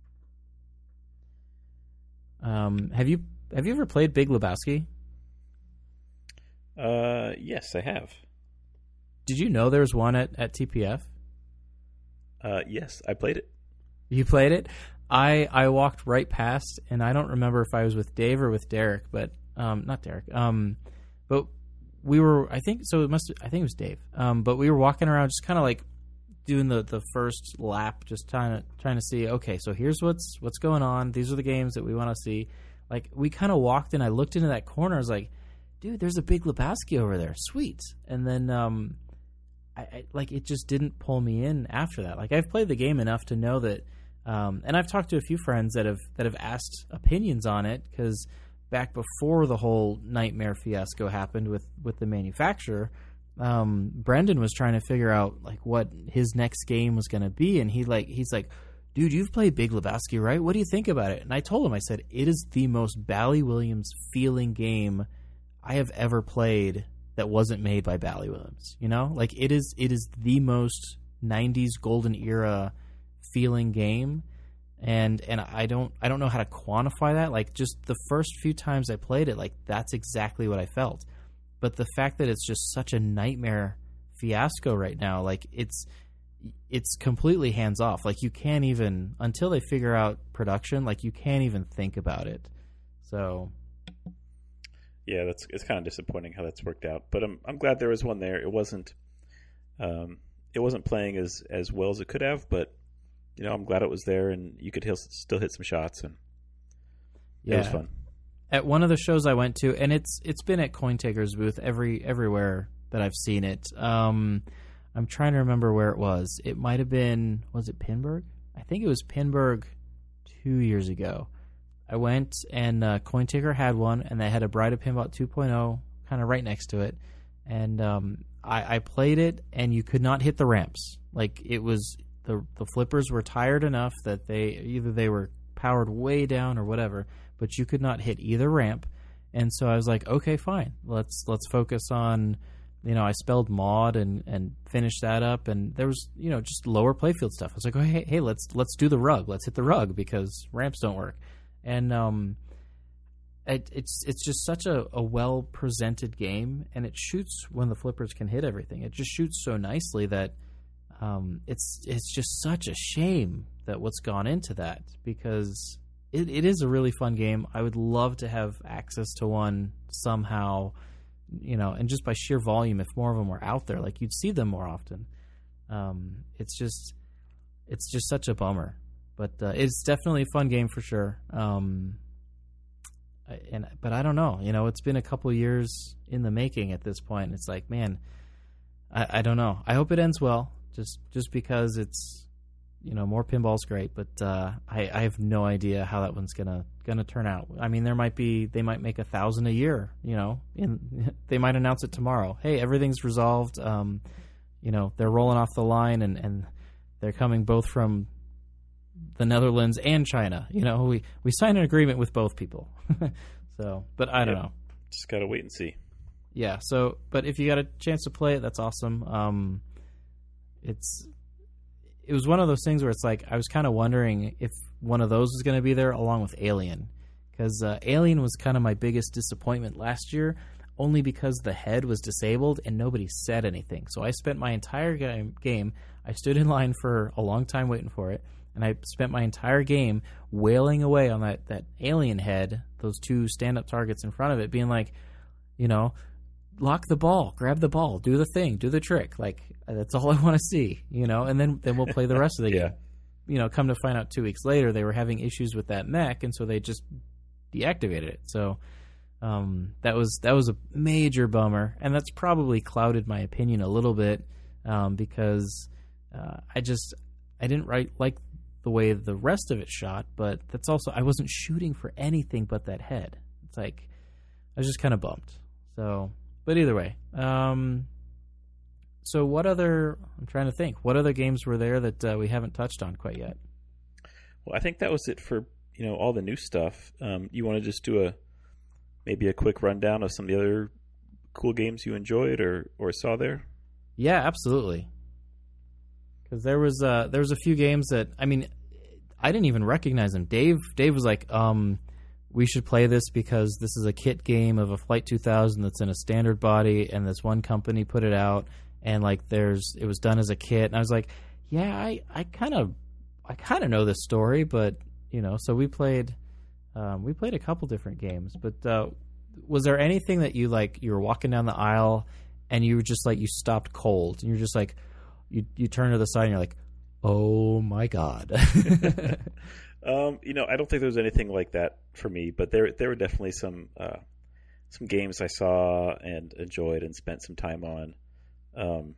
Um, have you have you ever played Big Lebowski? Uh, yes, I have. Did you know there was one at, at T P F? Uh, yes, I played it. You played it? I I walked right past, and I don't remember if I was with Dave or with Derek, but Um, not Derek. Um, but we were, I think, so it must, I think it was Dave. Um, but we were walking around just kind of like doing the, the first lap, just trying to, trying to see, okay, so here's what's, what's going on. These are the games that we want to see. Like, we kind of walked in, I looked into that corner, I was like, dude, there's a Big Lebowski over there. Sweet. And then, um, I, I like, it just didn't pull me in after that. Like, I've played the game enough to know that, um, and I've talked to a few friends that have, that have asked opinions on it, because back before the whole nightmare fiasco happened with, with the manufacturer, um, Brendan was trying to figure out like what his next game was going to be, and he like he's like, dude, you've played Big Lebowski, right? What do you think about it? And I told him, I said, it is the most Bally Williams feeling game I have ever played that wasn't made by Bally Williams. You know, like it is it is the most nineties golden era feeling game. And and I don't I don't know how to quantify that. Like, just the first few times I played it, like that's exactly what I felt. But the fact that it's just such a nightmare fiasco right now, like it's it's completely hands off. Like, you can't even, until they figure out production, like you can't even think about it. So yeah, that's it's kind of disappointing how that's worked out. But I'm I'm glad there was one there. It wasn't um it wasn't playing as as well as it could have, but you know, I'm glad it was there, and you could heal, still hit some shots, and it yeah. was fun. At one of the shows I went to, and it's it's been at CoinTaker's booth every everywhere that I've seen it. Um, I'm trying to remember where it was. It might have been, was it Pinburg? I think it was Pinburg two years ago. I went, and uh, CoinTaker had one, and they had a Bride of Pinball two point oh kind of right next to it. And um, I, I played it, and you could not hit the ramps. Like, it was... The, the flippers were tired enough that they either they were powered way down or whatever, but you could not hit either ramp. And so I was like, okay, fine. Let's let's focus on, you know, I spelled mod and, and finished that up, and there was, you know, just lower playfield stuff. I was like, oh, hey, hey, let's let's do the rug. Let's hit the rug because ramps don't work. And um, it, it's it's just such a, a well presented game, and it shoots when the flippers can hit everything. It just shoots so nicely that um, it's it's just such a shame that what's gone into that, because it, it is a really fun game. I would love to have access to one somehow, you know, and just by sheer volume, if more of them were out there, like you'd see them more often. Um, it's just it's just such a bummer, but uh, it's definitely a fun game for sure. Um, and but I don't know, you know, it's been a couple years in the making at this point. It's like, man, I, I don't know. I hope it ends well. Just just because it's, you know, more pinball's great, but uh, I, I have no idea how that one's gonna gonna turn out. I mean, there might be they might make a thousand a year, you know, and they might announce it tomorrow. Hey, everything's resolved. Um, you know, they're rolling off the line, and, and they're coming both from the Netherlands and China. You know, we we signed an agreement with both people. So, but I don't yep. know. Just gotta wait and see. Yeah. So, but if you got a chance to play it, that's awesome. Um, it's it was one of those things where it's like I was kind of wondering if one of those was going to be there along with Alien, because uh, Alien was kind of my biggest disappointment last year, only because the head was disabled and nobody said anything. So I spent my entire game, game I stood in line for a long time waiting for it, and I spent my entire game wailing away on that, that alien head, those two stand-up targets in front of it, being like, you know, lock the ball, grab the ball, do the thing, do the trick. Like, that's all I want to see, you know, and then, then we'll play the rest of the yeah. game. You know, come to find out two weeks later, they were having issues with that mech, and so they just deactivated it. So um, that was that was a major bummer, and that's probably clouded my opinion a little bit um, because uh, I just I didn't write, like the way the rest of it shot, but that's also I wasn't shooting for anything but that head. It's like I was just kind of bummed. So. But either way, um, so what other, I'm trying to think, what other games were there that uh, we haven't touched on quite yet? Well, I think that was it for, you know, all the new stuff. Um, you want to just do a, maybe a quick rundown of some of the other cool games you enjoyed or, or saw there? Yeah, absolutely. Because there was, uh, there was a few games that, I mean, I didn't even recognize them. Dave, Dave was like, um... we should play this because this is a kit game of a Flight two thousand that's in a standard body, and this one company put it out, and like there's it was done as a kit. And I was like, yeah, I I kind of I kind of know this story, but you know, so we played um, we played a couple different games. But uh, was there anything that you like? You were walking down the aisle, and you were just like you stopped cold, and you're just like you you turn to the side, and you're like, oh my god. Um, you know, I don't think there was anything like that for me, but there there were definitely some uh, some games I saw and enjoyed and spent some time on. Um,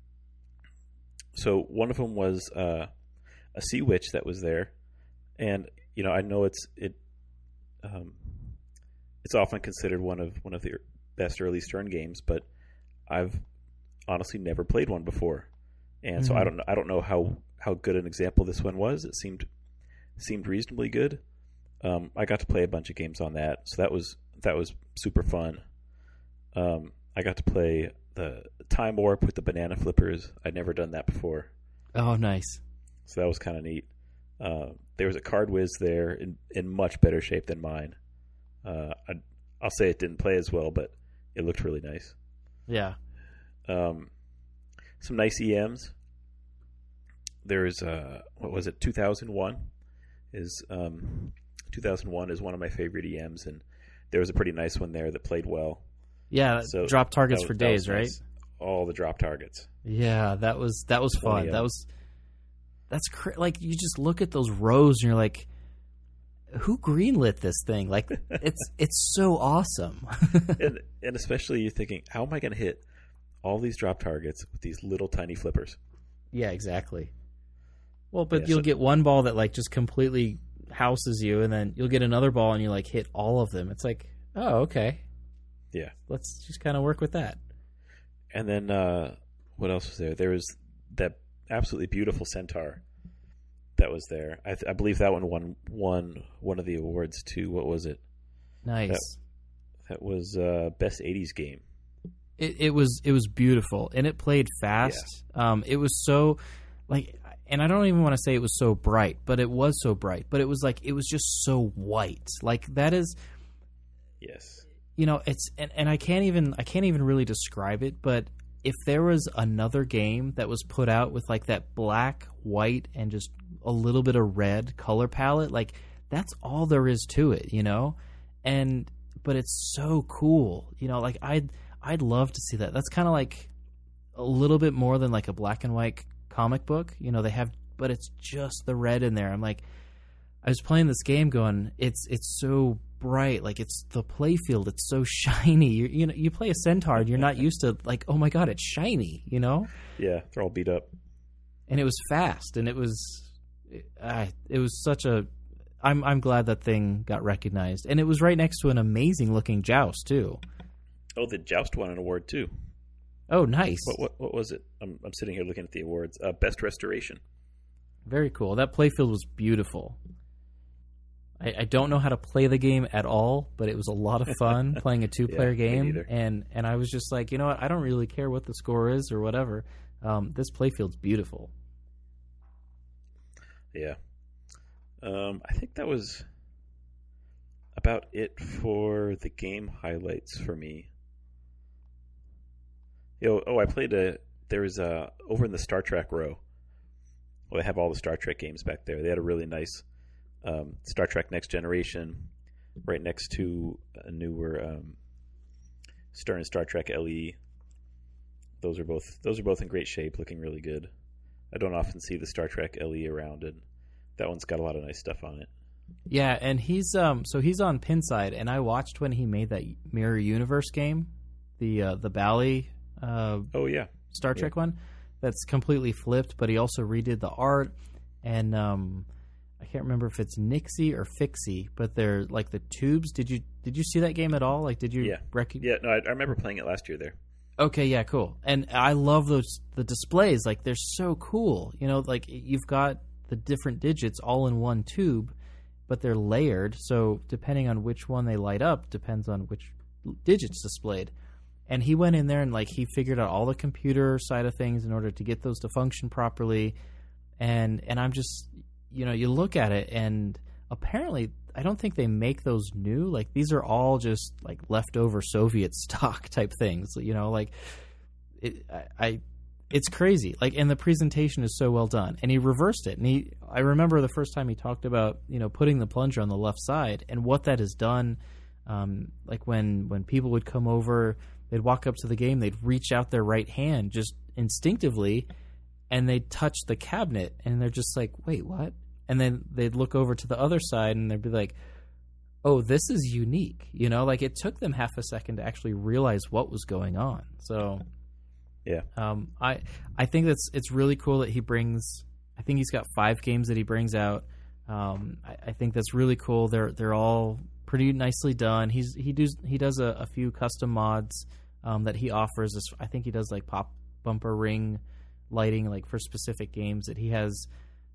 so one of them was uh, a Sea Witch that was there, and you know, I know it's it um, it's often considered one of one of the best early Stern games, but I've honestly never played one before, and mm-hmm. so I don't know I don't know how how good an example this one was. It seemed. Seemed reasonably good. Um, I got to play a bunch of games on that, so that was that was super fun. Um, I got to play the Time Warp with the banana flippers. I'd never done that before. Oh, nice! So that was kind of neat. Uh, there was a Card Whiz there in, in much better shape than mine. Uh, I, I'll say it didn't play as well, but it looked really nice. Yeah. Um, some nice E Ms. There's uh, what was it? two thousand one. Is um, two thousand one is one of my favorite E Ms, and there was a pretty nice one there that played well. Yeah, so drop targets was, for days, right? Nice. All the drop targets. Yeah, that was that was fun. That was that's cr- like you just look at those rows and you're like, who greenlit this thing? Like it's it's so awesome. and and especially you're thinking, how am I going to hit all these drop targets with these little tiny flippers? Yeah, exactly. Well, but yeah, you'll so, get one ball that like just completely houses you, and then you'll get another ball and you like hit all of them. It's like, oh, okay. Yeah. Let's just kind of work with that. And then uh, what else was there? There was that absolutely beautiful Centaur that was there. I, th- I believe that one won won one of the awards too. What was it? Nice. That, that was uh, best eighties game. It, it was it was beautiful, and it played fast. Yeah. Um, it was so like. And I don't even want to say it was so bright, but it was so bright. But it was like it was just so white. Like that is, yes. You know, it's and, and I can't even I can't even really describe it. But if there was another game that was put out with like that black, white, and just a little bit of red color palette, like that's all there is to it, you know? And but it's so cool, you know, like I'd I'd love to see that. That's kind of like a little bit more than like a black and white comic book, you know, they have, but it's just the red in there. I'm like, I was playing this game going, it's it's so bright, like it's the playfield, it's so shiny. You, you know, you play a Centaur and you're not used to like, oh my god, it's shiny, you know? Yeah, they're all beat up. And it was fast, and it was, uh, it was such a. I'm I'm glad that thing got recognized, and it was right next to an amazing looking Joust too. Oh, the Joust won an award too. Oh, nice. What what, what was it? I'm I'm sitting here looking at the awards. Uh, Best Restoration. Very cool. That playfield was beautiful. I, I don't know how to play the game at all, but it was a lot of fun playing a two-player yeah, game, and and I was just like, you know what? I don't really care what the score is or whatever. Um, this playfield's beautiful. Yeah. Um, I think that was about it for the game highlights for me. You know, oh, I played a. There was a over in the Star Trek row. Well, they have all the Star Trek games back there. They had a really nice um, Star Trek Next Generation right next to a newer um, Stern Star Trek L E. Those are both those are both in great shape, looking really good. I don't often see the Star Trek L E around, and that one's got a lot of nice stuff on it. Yeah, and he's um so he's on Pinside, and I watched when he made that Mirror Universe game, the uh, the Bally uh, oh yeah Star Trek yeah. one, that's completely flipped, but he also redid the art, and um I can't remember if it's Nixie or Fixie, but they're like the tubes. Did you did you see that game at all? Like, did you yeah rec- yeah no I, I remember playing it last year there. Okay, yeah, cool. And I love those the displays. Like, they're so cool. You know, like you've got the different digits all in one tube, but they're layered. So depending on which one they light up, depends on which digits displayed. And he went in there and like he figured out all the computer side of things in order to get those to function properly. And and I'm just, you know, you look at it and apparently I don't think they make those new. Like, these are all just like leftover Soviet stock type things, you know, like it, I, I, it's crazy. Like, and the presentation is so well done, and he reversed it. And he, I remember the first time he talked about, you know, putting the plunger on the left side and what that has done. Um, like when, when people would come over, they'd walk up to the game, they'd reach out their right hand just instinctively and they'd touch the cabinet and they're just like, wait, what? And then they'd look over to the other side and they'd be like, oh, this is unique. You know, like it took them half a second to actually realize what was going on. So, yeah, um, I I think that's it's really cool that he brings. I think he's got five games that he brings out. Um, I, I think that's really cool. They're they're all pretty nicely done. He's he does he does a, a few custom mods um, that he offers. I think he does like pop bumper ring lighting, like for specific games that he has.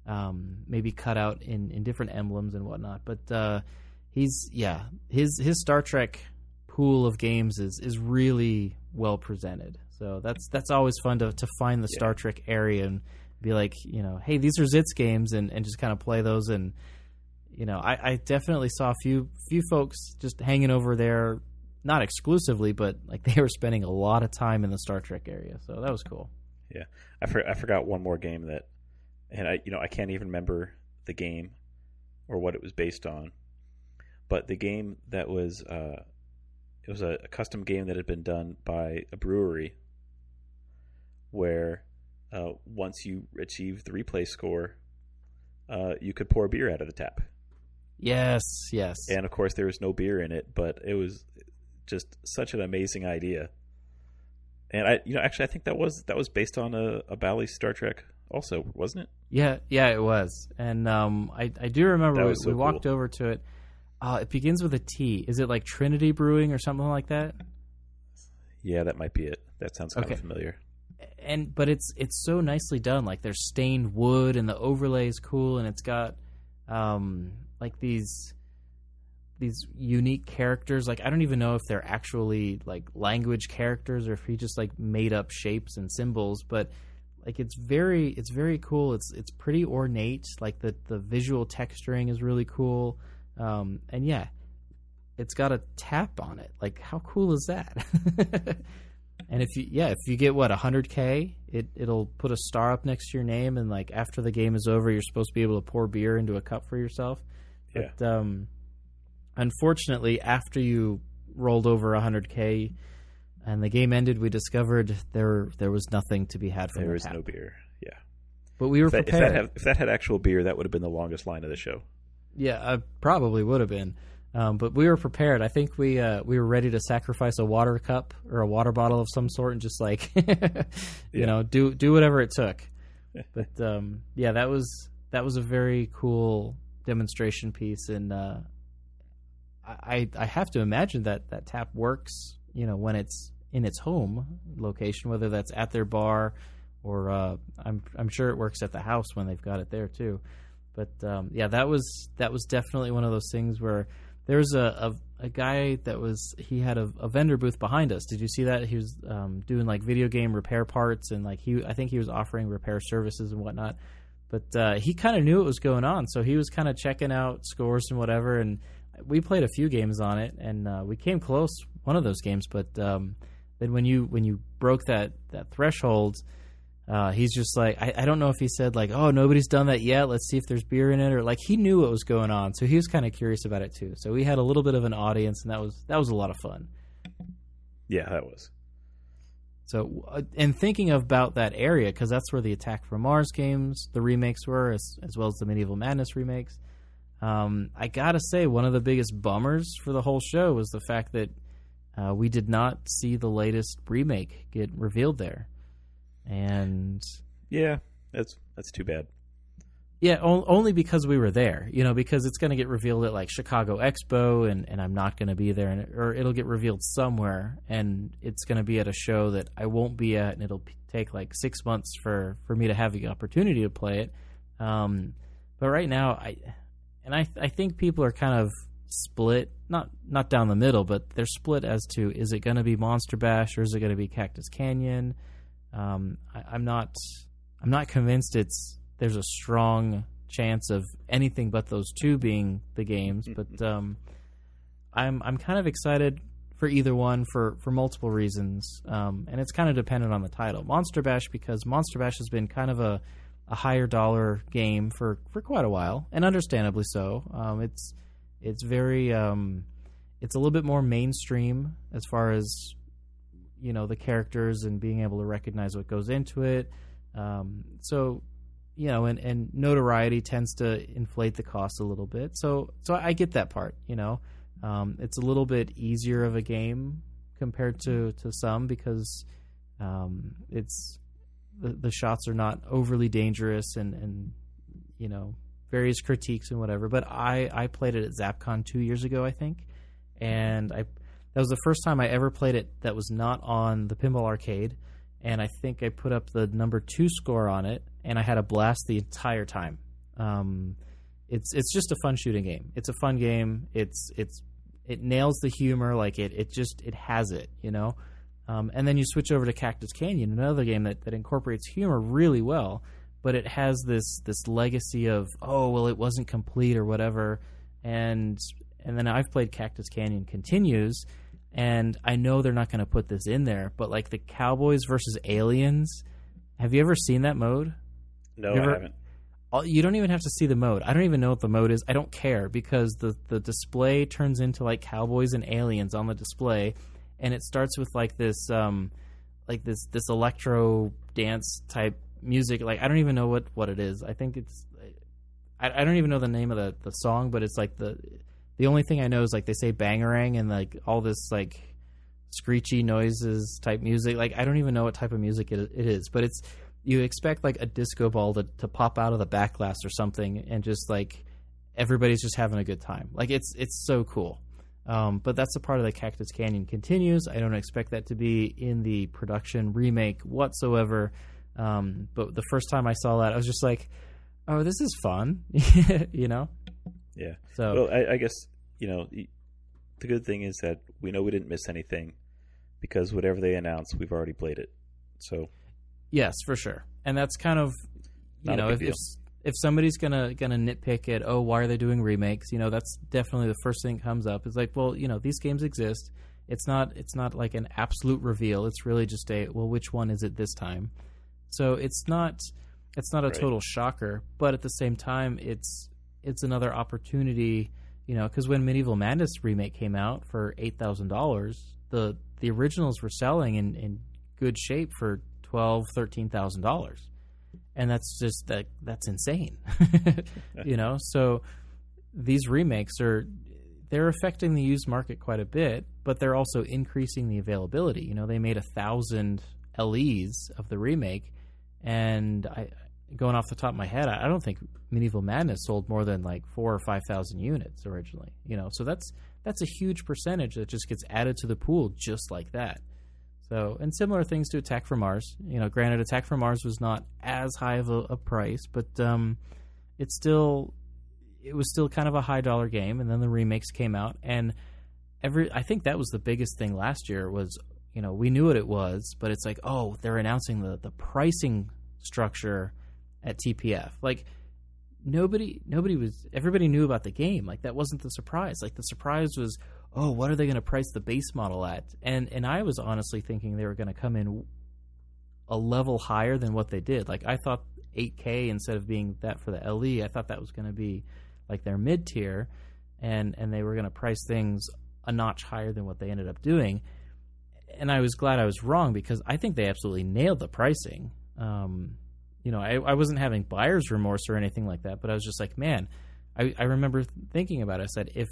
Um, maybe cut out in, in different emblems and whatnot, but uh, he's yeah his his Star Trek pool of games is, is really well presented. So that's that's always fun to to find the yeah. Star Trek area and be like, you know, hey, these are Zitz games, and, and just kind of play those. And you know, I, I definitely saw a few few folks just hanging over there, not exclusively, but like they were spending a lot of time in the Star Trek area. So that was cool. Yeah, I for, I forgot one more game that. And I, you know, I can't even remember the game or what it was based on, but the game that was, uh, it was a, a custom game that had been done by a brewery, where uh, once you achieved the replay score, uh, you could pour beer out of the tap. Yes, yes. And of course, there was no beer in it, but it was just such an amazing idea. And I, you know, actually, I think that was that was based on a, a Bally Star Trek. Also, wasn't it? Yeah, yeah, it was. And um, I, I do remember we, so we walked cool. over to it. Uh, it begins with a T. Is it like Trinity Brewing or something like that? Yeah, that might be it. That sounds kind okay. of familiar. And but it's it's so nicely done. Like there's stained wood, and the overlay is cool, and it's got um, like these these unique characters. Like I don't even know if they're actually like language characters or if he just like made up shapes and symbols, but. Like it's very, it's very cool. It's it's pretty ornate. Like the, the visual texturing is really cool, um, and yeah, it's got a tap on it. Like how cool is that? And if you, yeah, if you get what one hundred K, it it'll put a star up next to your name, and like after the game is over, you're supposed to be able to pour beer into a cup for yourself. Yeah. But um, unfortunately, after you rolled over one hundred K and the game ended, we discovered there there was nothing to be had from there the was tap. no beer. Yeah. But we were if that, prepared. If that, had, if that had actual beer, that would have been the longest line of the show. Yeah, I probably would have been. Um, but we were prepared. I think we uh, we were ready to sacrifice a water cup or a water bottle of some sort and just like, you yeah. know, do do whatever it took. But um, yeah, that was that was a very cool demonstration piece, and uh, I I have to imagine that that tap works, you know, when it's in its home location, whether that's at their bar or uh, I'm I'm sure it works at the house when they've got it there too. But um, yeah, that was that was definitely one of those things where there was a, a, a guy that was he had a, a vendor booth behind us. Did you see that? He was um, doing like video game repair parts, and like he I think he was offering repair services and whatnot. But uh, he kind of knew what was going on, so he was kind of checking out scores and whatever. And we played a few games on it, and uh, we came close one of those games. But um, then when you when you broke that that threshold. Uh, he's just like, I, I don't know if he said like, oh, nobody's done that yet. Let's see if there's beer in it, or like he knew what was going on, so he was kind of curious about it too. So we had a little bit of an audience, and that was that was a lot of fun. Yeah, that was. So, uh, and thinking about that area, because that's where the Attack from Mars games, the remakes were, as, as well as the Medieval Madness remakes. Um, I gotta say, one of the biggest bummers for the whole show was the fact that uh, we did not see the latest remake get revealed there. And yeah, that's that's too bad. Yeah, o- only because we were there, you know, because it's going to get revealed at like Chicago Expo, and, and I'm not going to be there, and, or it'll get revealed somewhere, and it's going to be at a show that I won't be at, and it'll p- take like six months for, for me to have the opportunity to play it. Um, but right now, I and I I think people are kind of split, not not down the middle, but they're split as to, is it going to be Monster Bash or is it going to be Cactus Canyon? Um, I, I'm not. I'm not convinced it's. There's a strong chance of anything but those two being the games. But um, I'm. I'm kind of excited for either one for, for multiple reasons, um, and it's kind of dependent on the title. Monster Bash, because Monster Bash has been kind of a, a higher dollar game for, for quite a while, and understandably so. Um, it's it's very. Um, it's a little bit more mainstream as far as, you know, the characters and being able to recognize what goes into it. Um, so, you know, and, and notoriety tends to inflate the cost a little bit. So, so I get that part, you know. Um, it's a little bit easier of a game compared to, to some because um, it's the, the shots are not overly dangerous and, and, you know, various critiques and whatever. But I, I played it at ZapCon two years ago, I think. And I That was the first time I ever played it that was not on the Pinball Arcade, and I think I put up the number two score on it, and I had a blast the entire time. Um, it's it's just a fun shooting game. It's a fun game. It's it's it nails the humor, like it it just it has it, you know. Um, and then you switch over to Cactus Canyon, another game that, that incorporates humor really well, but it has this this legacy of, oh well, it wasn't complete or whatever, and and then I've played Cactus Canyon Continues. And I know they're not going to put this in there, but like the Cowboys versus Aliens, have you ever seen that mode? No, ever, I haven't. You don't even have to see the mode. I don't even know what the mode is. I don't care because the, the display turns into like Cowboys and Aliens on the display, and it starts with like this um, like this this electro dance type music. Like I don't even know what, what it is. I think it's I, I don't even know the name of the, the song, but it's like the The only thing I know is like they say bangarang and like all this like screechy noises type music. Like I don't even know what type of music it, it is, but it's you expect like a disco ball to, to pop out of the back glass or something, and just like everybody's just having a good time. Like it's it's so cool. Um, but that's a part of the Cactus Canyon Continues. I don't expect that to be in the production remake whatsoever. Um, but the first time I saw that, I was just like, oh, this is fun, you know. Yeah. So, well, I, I guess, you know, the good thing is that we know we didn't miss anything because whatever they announce, we've already played it. So, yes, for sure. And that's kind of, you Not a know, big if, deal. if if somebody's gonna gonna nitpick at, oh, why are they doing remakes? You know, that's definitely the first thing that comes up. It's like, well, you know, these games exist, it's not it's not like an absolute reveal. It's really just a, well, which one is it this time? So it's not it's not a Right. total shocker, but at the same time, it's it's another opportunity, you know, because when Medieval Madness remake came out for eight thousand dollars, the the originals were selling in, in good shape for twelve, thirteen thousand dollars, and that's just that that's insane, you know. So these remakes are they're affecting the used market quite a bit, but they're also increasing the availability. You know, they made a thousand L Es of the remake, and I going off the top of my head, I don't think Medieval Madness sold more than like four or five thousand units originally. You know, so that's that's a huge percentage that just gets added to the pool just like that. So, and similar things to Attack from Mars. You know, granted, Attack from Mars was not as high of a, a price, but um, it's still it was still kind of a high dollar game. And then the remakes came out, and every I think that was the biggest thing last year was, you know, we knew what it was, but it's like, oh, they're announcing the the pricing structure at T P F. Like nobody nobody was everybody knew about the game. Like that wasn't the surprise. Like the surprise was, oh, what are they going to price the base model at? And and I was honestly thinking they were going to come in a level higher than what they did. Like I thought eight K instead of being that for the L E, I thought that was going to be like their mid tier, and and they were going to price things a notch higher than what they ended up doing. And I was glad I was wrong, because I think they absolutely nailed the pricing. Um, you know, I, I wasn't having buyer's remorse or anything like that, but I was just like, man, I, I remember thinking about it. I said, if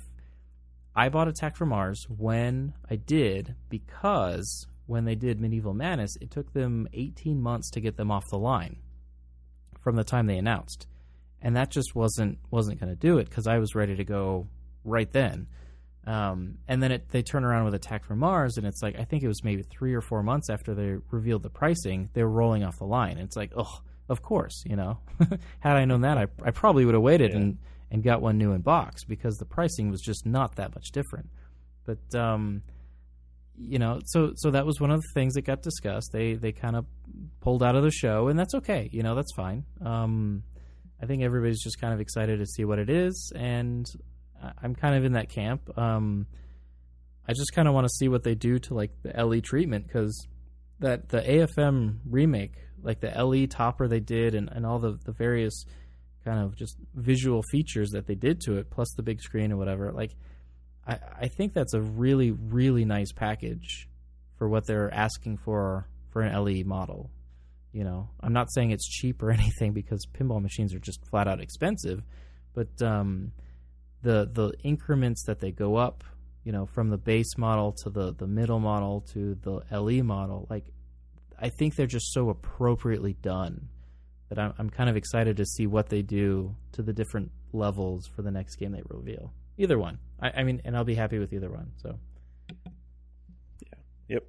I bought Attack from Mars when I did, because when they did Medieval Madness, it took them eighteen months to get them off the line from the time they announced. And that just wasn't wasn't going to do it, because I was ready to go right then. Um, and then it, they turn around with Attack from Mars, and it's like, I think it was maybe three or four months after they revealed the pricing, they were rolling off the line. And it's like, oh, of course, you know. Had I known that, I, I probably would have waited yeah. and, and got one new in box, because the pricing was just not that much different. But, um, you know, so so that was one of the things that got discussed. They they kind of pulled out of the show, and that's okay. You know, that's fine. Um, I think everybody's just kind of excited to see what it is, and I'm kind of in that camp. Um, I just kind of want to see what they do to like the L E treatment, because that the A F M remake, like the L E topper they did, and, and all the, the various kind of just visual features that they did to it, plus the big screen and whatever, like I, I think that's a really, really nice package for what they're asking for for an L E model. You know, I'm not saying it's cheap or anything, because pinball machines are just flat out expensive, but um, the the increments that they go up, you know, from the base model to the, the middle model to the L E model, like I think they're just so appropriately done that I'm, I'm kind of excited to see what they do to the different levels for the next game they reveal. Either one. I, I mean, and I'll be happy with either one. So, yeah, yep.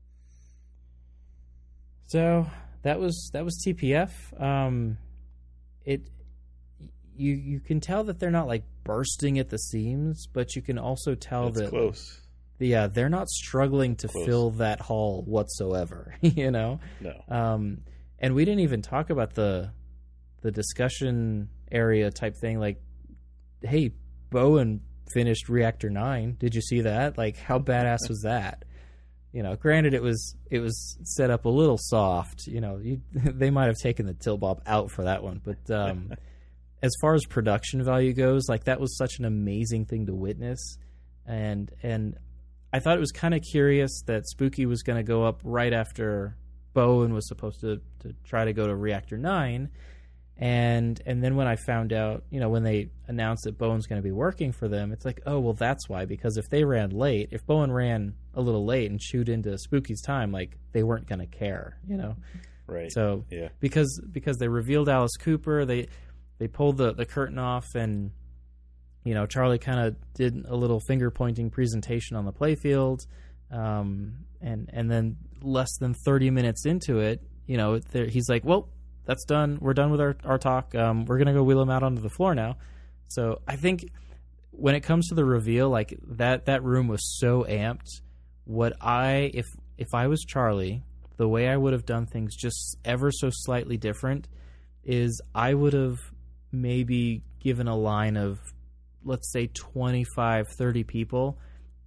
So that was that was T P F. Um, it you you can tell that they're not like bursting at the seams, but you can also tell That's that close. Yeah, they're not struggling to Close. fill that hall whatsoever. You know. No. Um, and we didn't even talk about the the discussion area type thing. Like, hey, Bowen finished Reactor Nine. Did you see that? Like, how badass was that? You know, granted, it was it was set up a little soft. You know, you, they might have taken the tilt bob out for that one. But um, as far as production value goes, like that was such an amazing thing to witness. And and I thought it was kind of curious that Spooky was going to go up right after Bowen was supposed to, to try to go to Reactor Nine. And and then when I found out, you know, when they announced that Bowen's going to be working for them, it's like, oh, well, that's why. Because if they ran late, if Bowen ran a little late and chewed into Spooky's time, like, they weren't going to care, you know? Right. So, yeah. because because they revealed Alice Cooper, they they pulled the, the curtain off, and, you know, Charlie kind of did a little finger-pointing presentation on the playfield. Um, and, and then less than thirty minutes into it, you know, there, he's like, well, that's done. We're done with our, our talk. Um, we're going to go wheel him out onto the floor now. So I think when it comes to the reveal, like that, that room was so amped. What I, if, if I was Charlie, the way I would have done things just ever so slightly different is I would have maybe given a line of, let's say twenty-five, thirty people,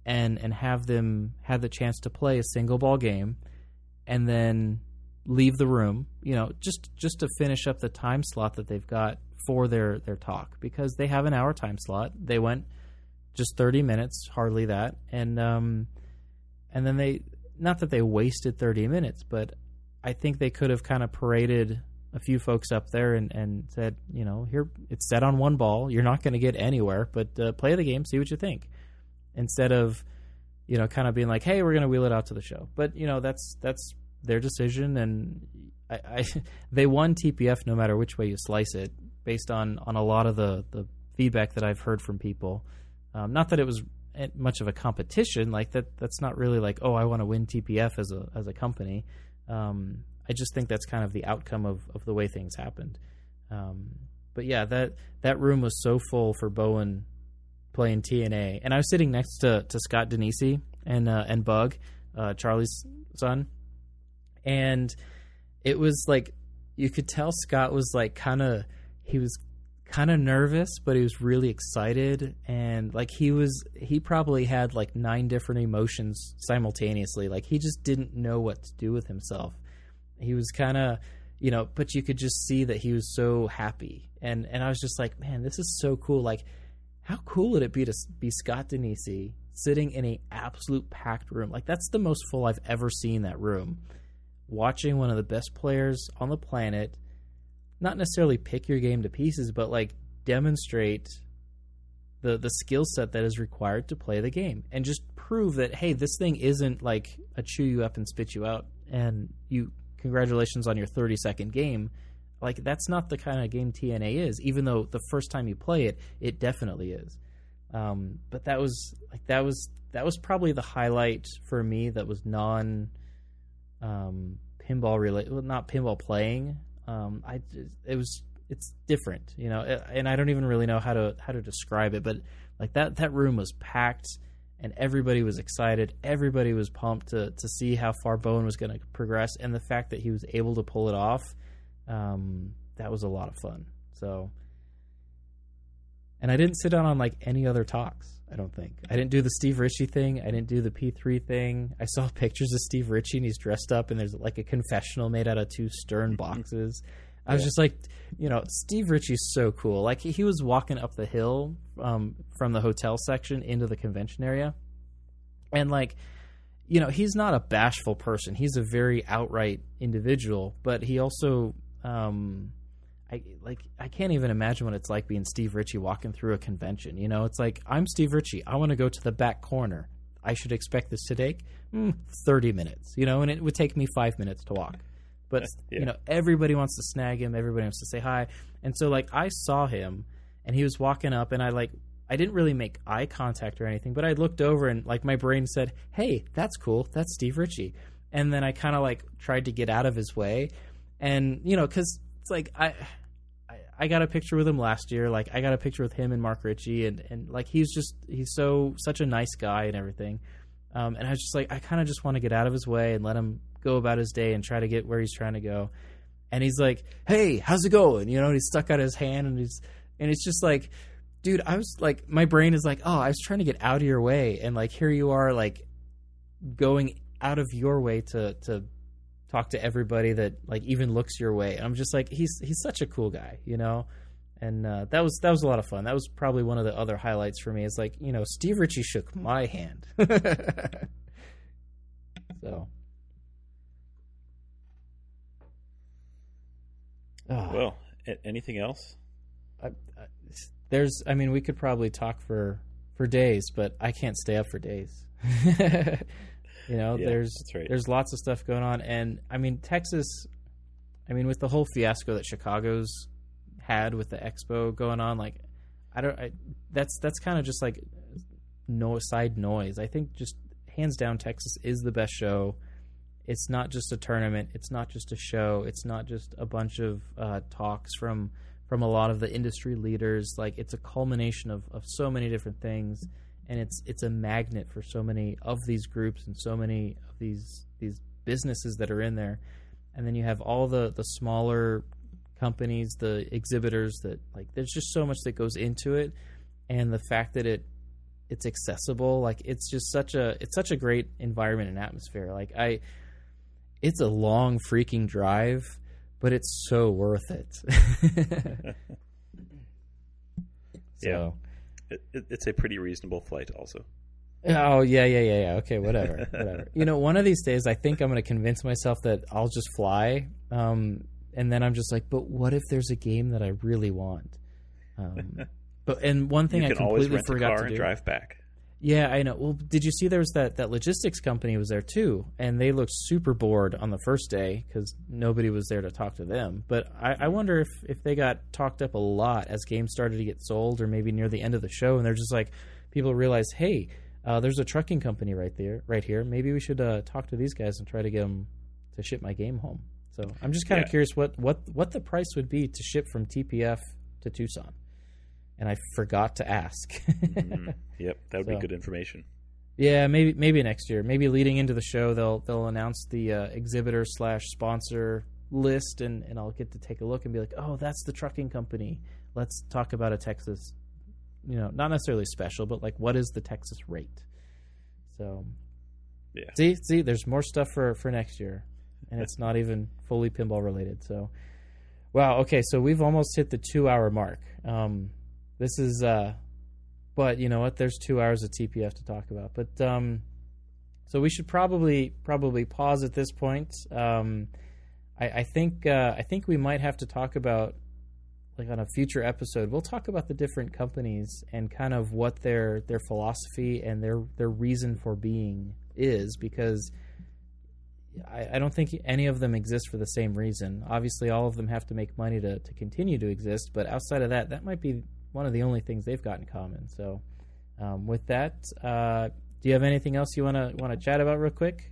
and and have them have the chance to play a single ball game and then leave the room, you know, just just to finish up the time slot that they've got for their their talk, because they have an hour time slot. They went just thirty minutes, hardly that, and um and then they, not that they wasted thirty minutes, but I think they could have kind of paraded a few folks up there and, and said, you know, here, it's set on one ball. You're not going to get anywhere, but uh, play the game, see what you think. Instead of, you know, kind of being like, hey, we're going to wheel it out to the show. But, you know, that's that's their decision, and I, I they won T P F no matter which way you slice it, based on, on a lot of the, the feedback that I've heard from people. Um, not that it was much of a competition, like that. That's not really like, oh, I want to win T P F as a as a company. Um, I just think that's kind of the outcome of, of the way things happened. Um, but yeah, that that room was so full for Bowen playing T N A, and I was sitting next to, to Scott Denisi and uh, and Bug, uh, Charlie's son, and it was like you could tell Scott was like kind of he was kind of nervous, but he was really excited, and like he was he probably had like nine different emotions simultaneously. Like he just didn't know what to do with himself. He was kind of, you know, but you could just see that he was so happy. And and I was just like, man, this is so cool. Like, how cool would it be to be Scott Denisi sitting in a absolute packed room? Like, that's the most full I've ever seen that room. Watching one of the best players on the planet, not necessarily pick your game to pieces, but like demonstrate the the skill set that is required to play the game, and just prove that, hey, this thing isn't like a chew you up and spit you out and you congratulations on your thirty second game. Like, that's not the kind of game T N A is, even though the first time you play it, it definitely is. Um, but that was like, that was, that was probably the highlight for me. That was non um, pinball related, well, not pinball playing. Um, I, it was, it's different, you know, and I don't even really know how to, how to describe it, but like that, that room was packed. And everybody was excited. Everybody was pumped to to see how far Bowen was going to progress, and the fact that he was able to pull it off, um, that was a lot of fun. So, and I didn't sit down on like any other talks. I don't think I didn't do the Steve Ritchie thing. I didn't do the P three thing. I saw pictures of Steve Ritchie, and he's dressed up, and there's like a confessional made out of two Stern boxes. I was yeah. just like, you know, Steve Ritchie's so cool. Like, he, he was walking up the hill um, from the hotel section into the convention area. And, like, you know, he's not a bashful person. He's a very outright individual. But he also, um, I like, I can't even imagine what it's like being Steve Ritchie walking through a convention. You know, it's like, I'm Steve Ritchie. I want to go to the back corner. I should expect this to take mm, thirty minutes, you know, and it would take me five minutes to walk. But, yeah. you know, everybody wants to snag him. Everybody wants to say hi. And so, like, I saw him, and he was walking up, and I, like, I didn't really make eye contact or anything, but I looked over, and, like, my brain said, hey, that's cool. That's Steve Ritchie. And then I kind of, like, tried to get out of his way. And, you know, because it's like, I, I I got a picture with him last year. Like, I got a picture with him and Mark Ritchie, and, and like, he's just, he's so, such a nice guy and everything. Um, and I was just like, I kind of just want to get out of his way and let him go about his day and try to get where he's trying to go. And he's like, hey, how's it going? You know, and he's stuck out his hand, and he's, and it's just like, dude, I was like, my brain is like, oh, I was trying to get out of your way. And like, here you are, like going out of your way to, to talk to everybody that like even looks your way. And I'm just like, he's, he's such a cool guy, you know? And uh, that was, that was a lot of fun. That was probably one of the other highlights for me, is like, you know, Steve Ritchie shook my hand. So. Oh. Well, anything else? I, I, there's, I mean, we could probably talk for, for days, but I can't stay up for days. You know, yeah, there's right. there's lots of stuff going on, and I mean, Texas. I mean, with the whole fiasco that Chicago's had with the expo going on, like, I don't. I, that's that's kind of just like no side noise. I think just hands down, Texas is the best show. It's not just a tournament. It's not just a show. It's not just a bunch of uh, talks from from a lot of the industry leaders. Like, it's a culmination of, of so many different things, and it's it's a magnet for so many of these groups and so many of these these businesses that are in there. And then you have all the, the smaller companies, the exhibitors that, like, there's just so much that goes into it, and the fact that it it's accessible. Like it's just such a it's such a great environment and atmosphere. Like I, it's a long freaking drive, but it's so worth it. so. Yeah, it, it, it's a pretty reasonable flight, also. Oh yeah, yeah, yeah, yeah. Okay, whatever, whatever. You know, one of these days, I think I'm going to convince myself that I'll just fly, um, and then I'm just like, but what if there's a game that I really want? Um, but and one thing you I can completely always rent forgot a car to and do. drive back. Yeah, I know. Well, did you see there was that, that logistics company was there too, and they looked super bored on the first day because nobody was there to talk to them. But I, I wonder if, if they got talked up a lot as games started to get sold, or maybe near the end of the show, and they're just like, people realize, hey, uh, there's a trucking company right there, right here. Maybe we should uh, talk to these guys and try to get them to ship my game home. So I'm just kind of yeah. curious what, what what the price would be to ship from T P F to Tucson. And I forgot to ask. mm-hmm. Yep, that would so, be good information. Yeah, maybe maybe next year. Maybe leading into the show, they'll they'll announce the uh, exhibitor slash sponsor list, and, and I'll get to take a look and be like, oh, that's the trucking company. Let's talk about a Texas, you know, not necessarily special, but like what is the Texas rate? So, yeah. See, see, there's more stuff for, for next year, and it's not even fully pinball related. So, wow. Okay, so we've almost hit the two hour mark. Um, This is, uh, but you know what? There's two hours of T P F to talk about. But um, so we should probably probably pause at this point. Um, I, I think uh, I think we might have to talk about, like on a future episode, we'll talk about the different companies and kind of what their their philosophy and their their reason for being is, because I, I don't think any of them exist for the same reason. Obviously, all of them have to make money to, to continue to exist, but outside of that, that might be one of the only things they've got in common. So um, with that, uh, do you have anything else you want to want to chat about real quick?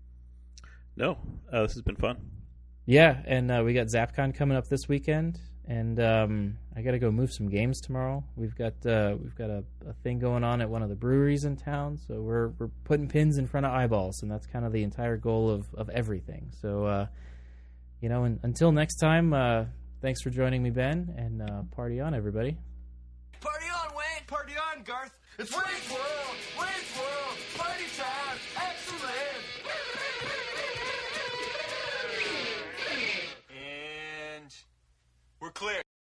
No, uh, this has been fun. Yeah, and uh, we got ZapCon coming up this weekend, and um, I got to go move some games tomorrow. We've got uh, we've got a, a thing going on at one of the breweries in town, so we're we're putting pins in front of eyeballs, and that's kind of the entire goal of, of everything. So uh, you know, and, until next time, uh, thanks for joining me, Ben, and uh, party on, everybody. Party on, Wayne! Party on, Garth! It's Wayne's World! Wayne's World! Party time! Excellent! And we're clear.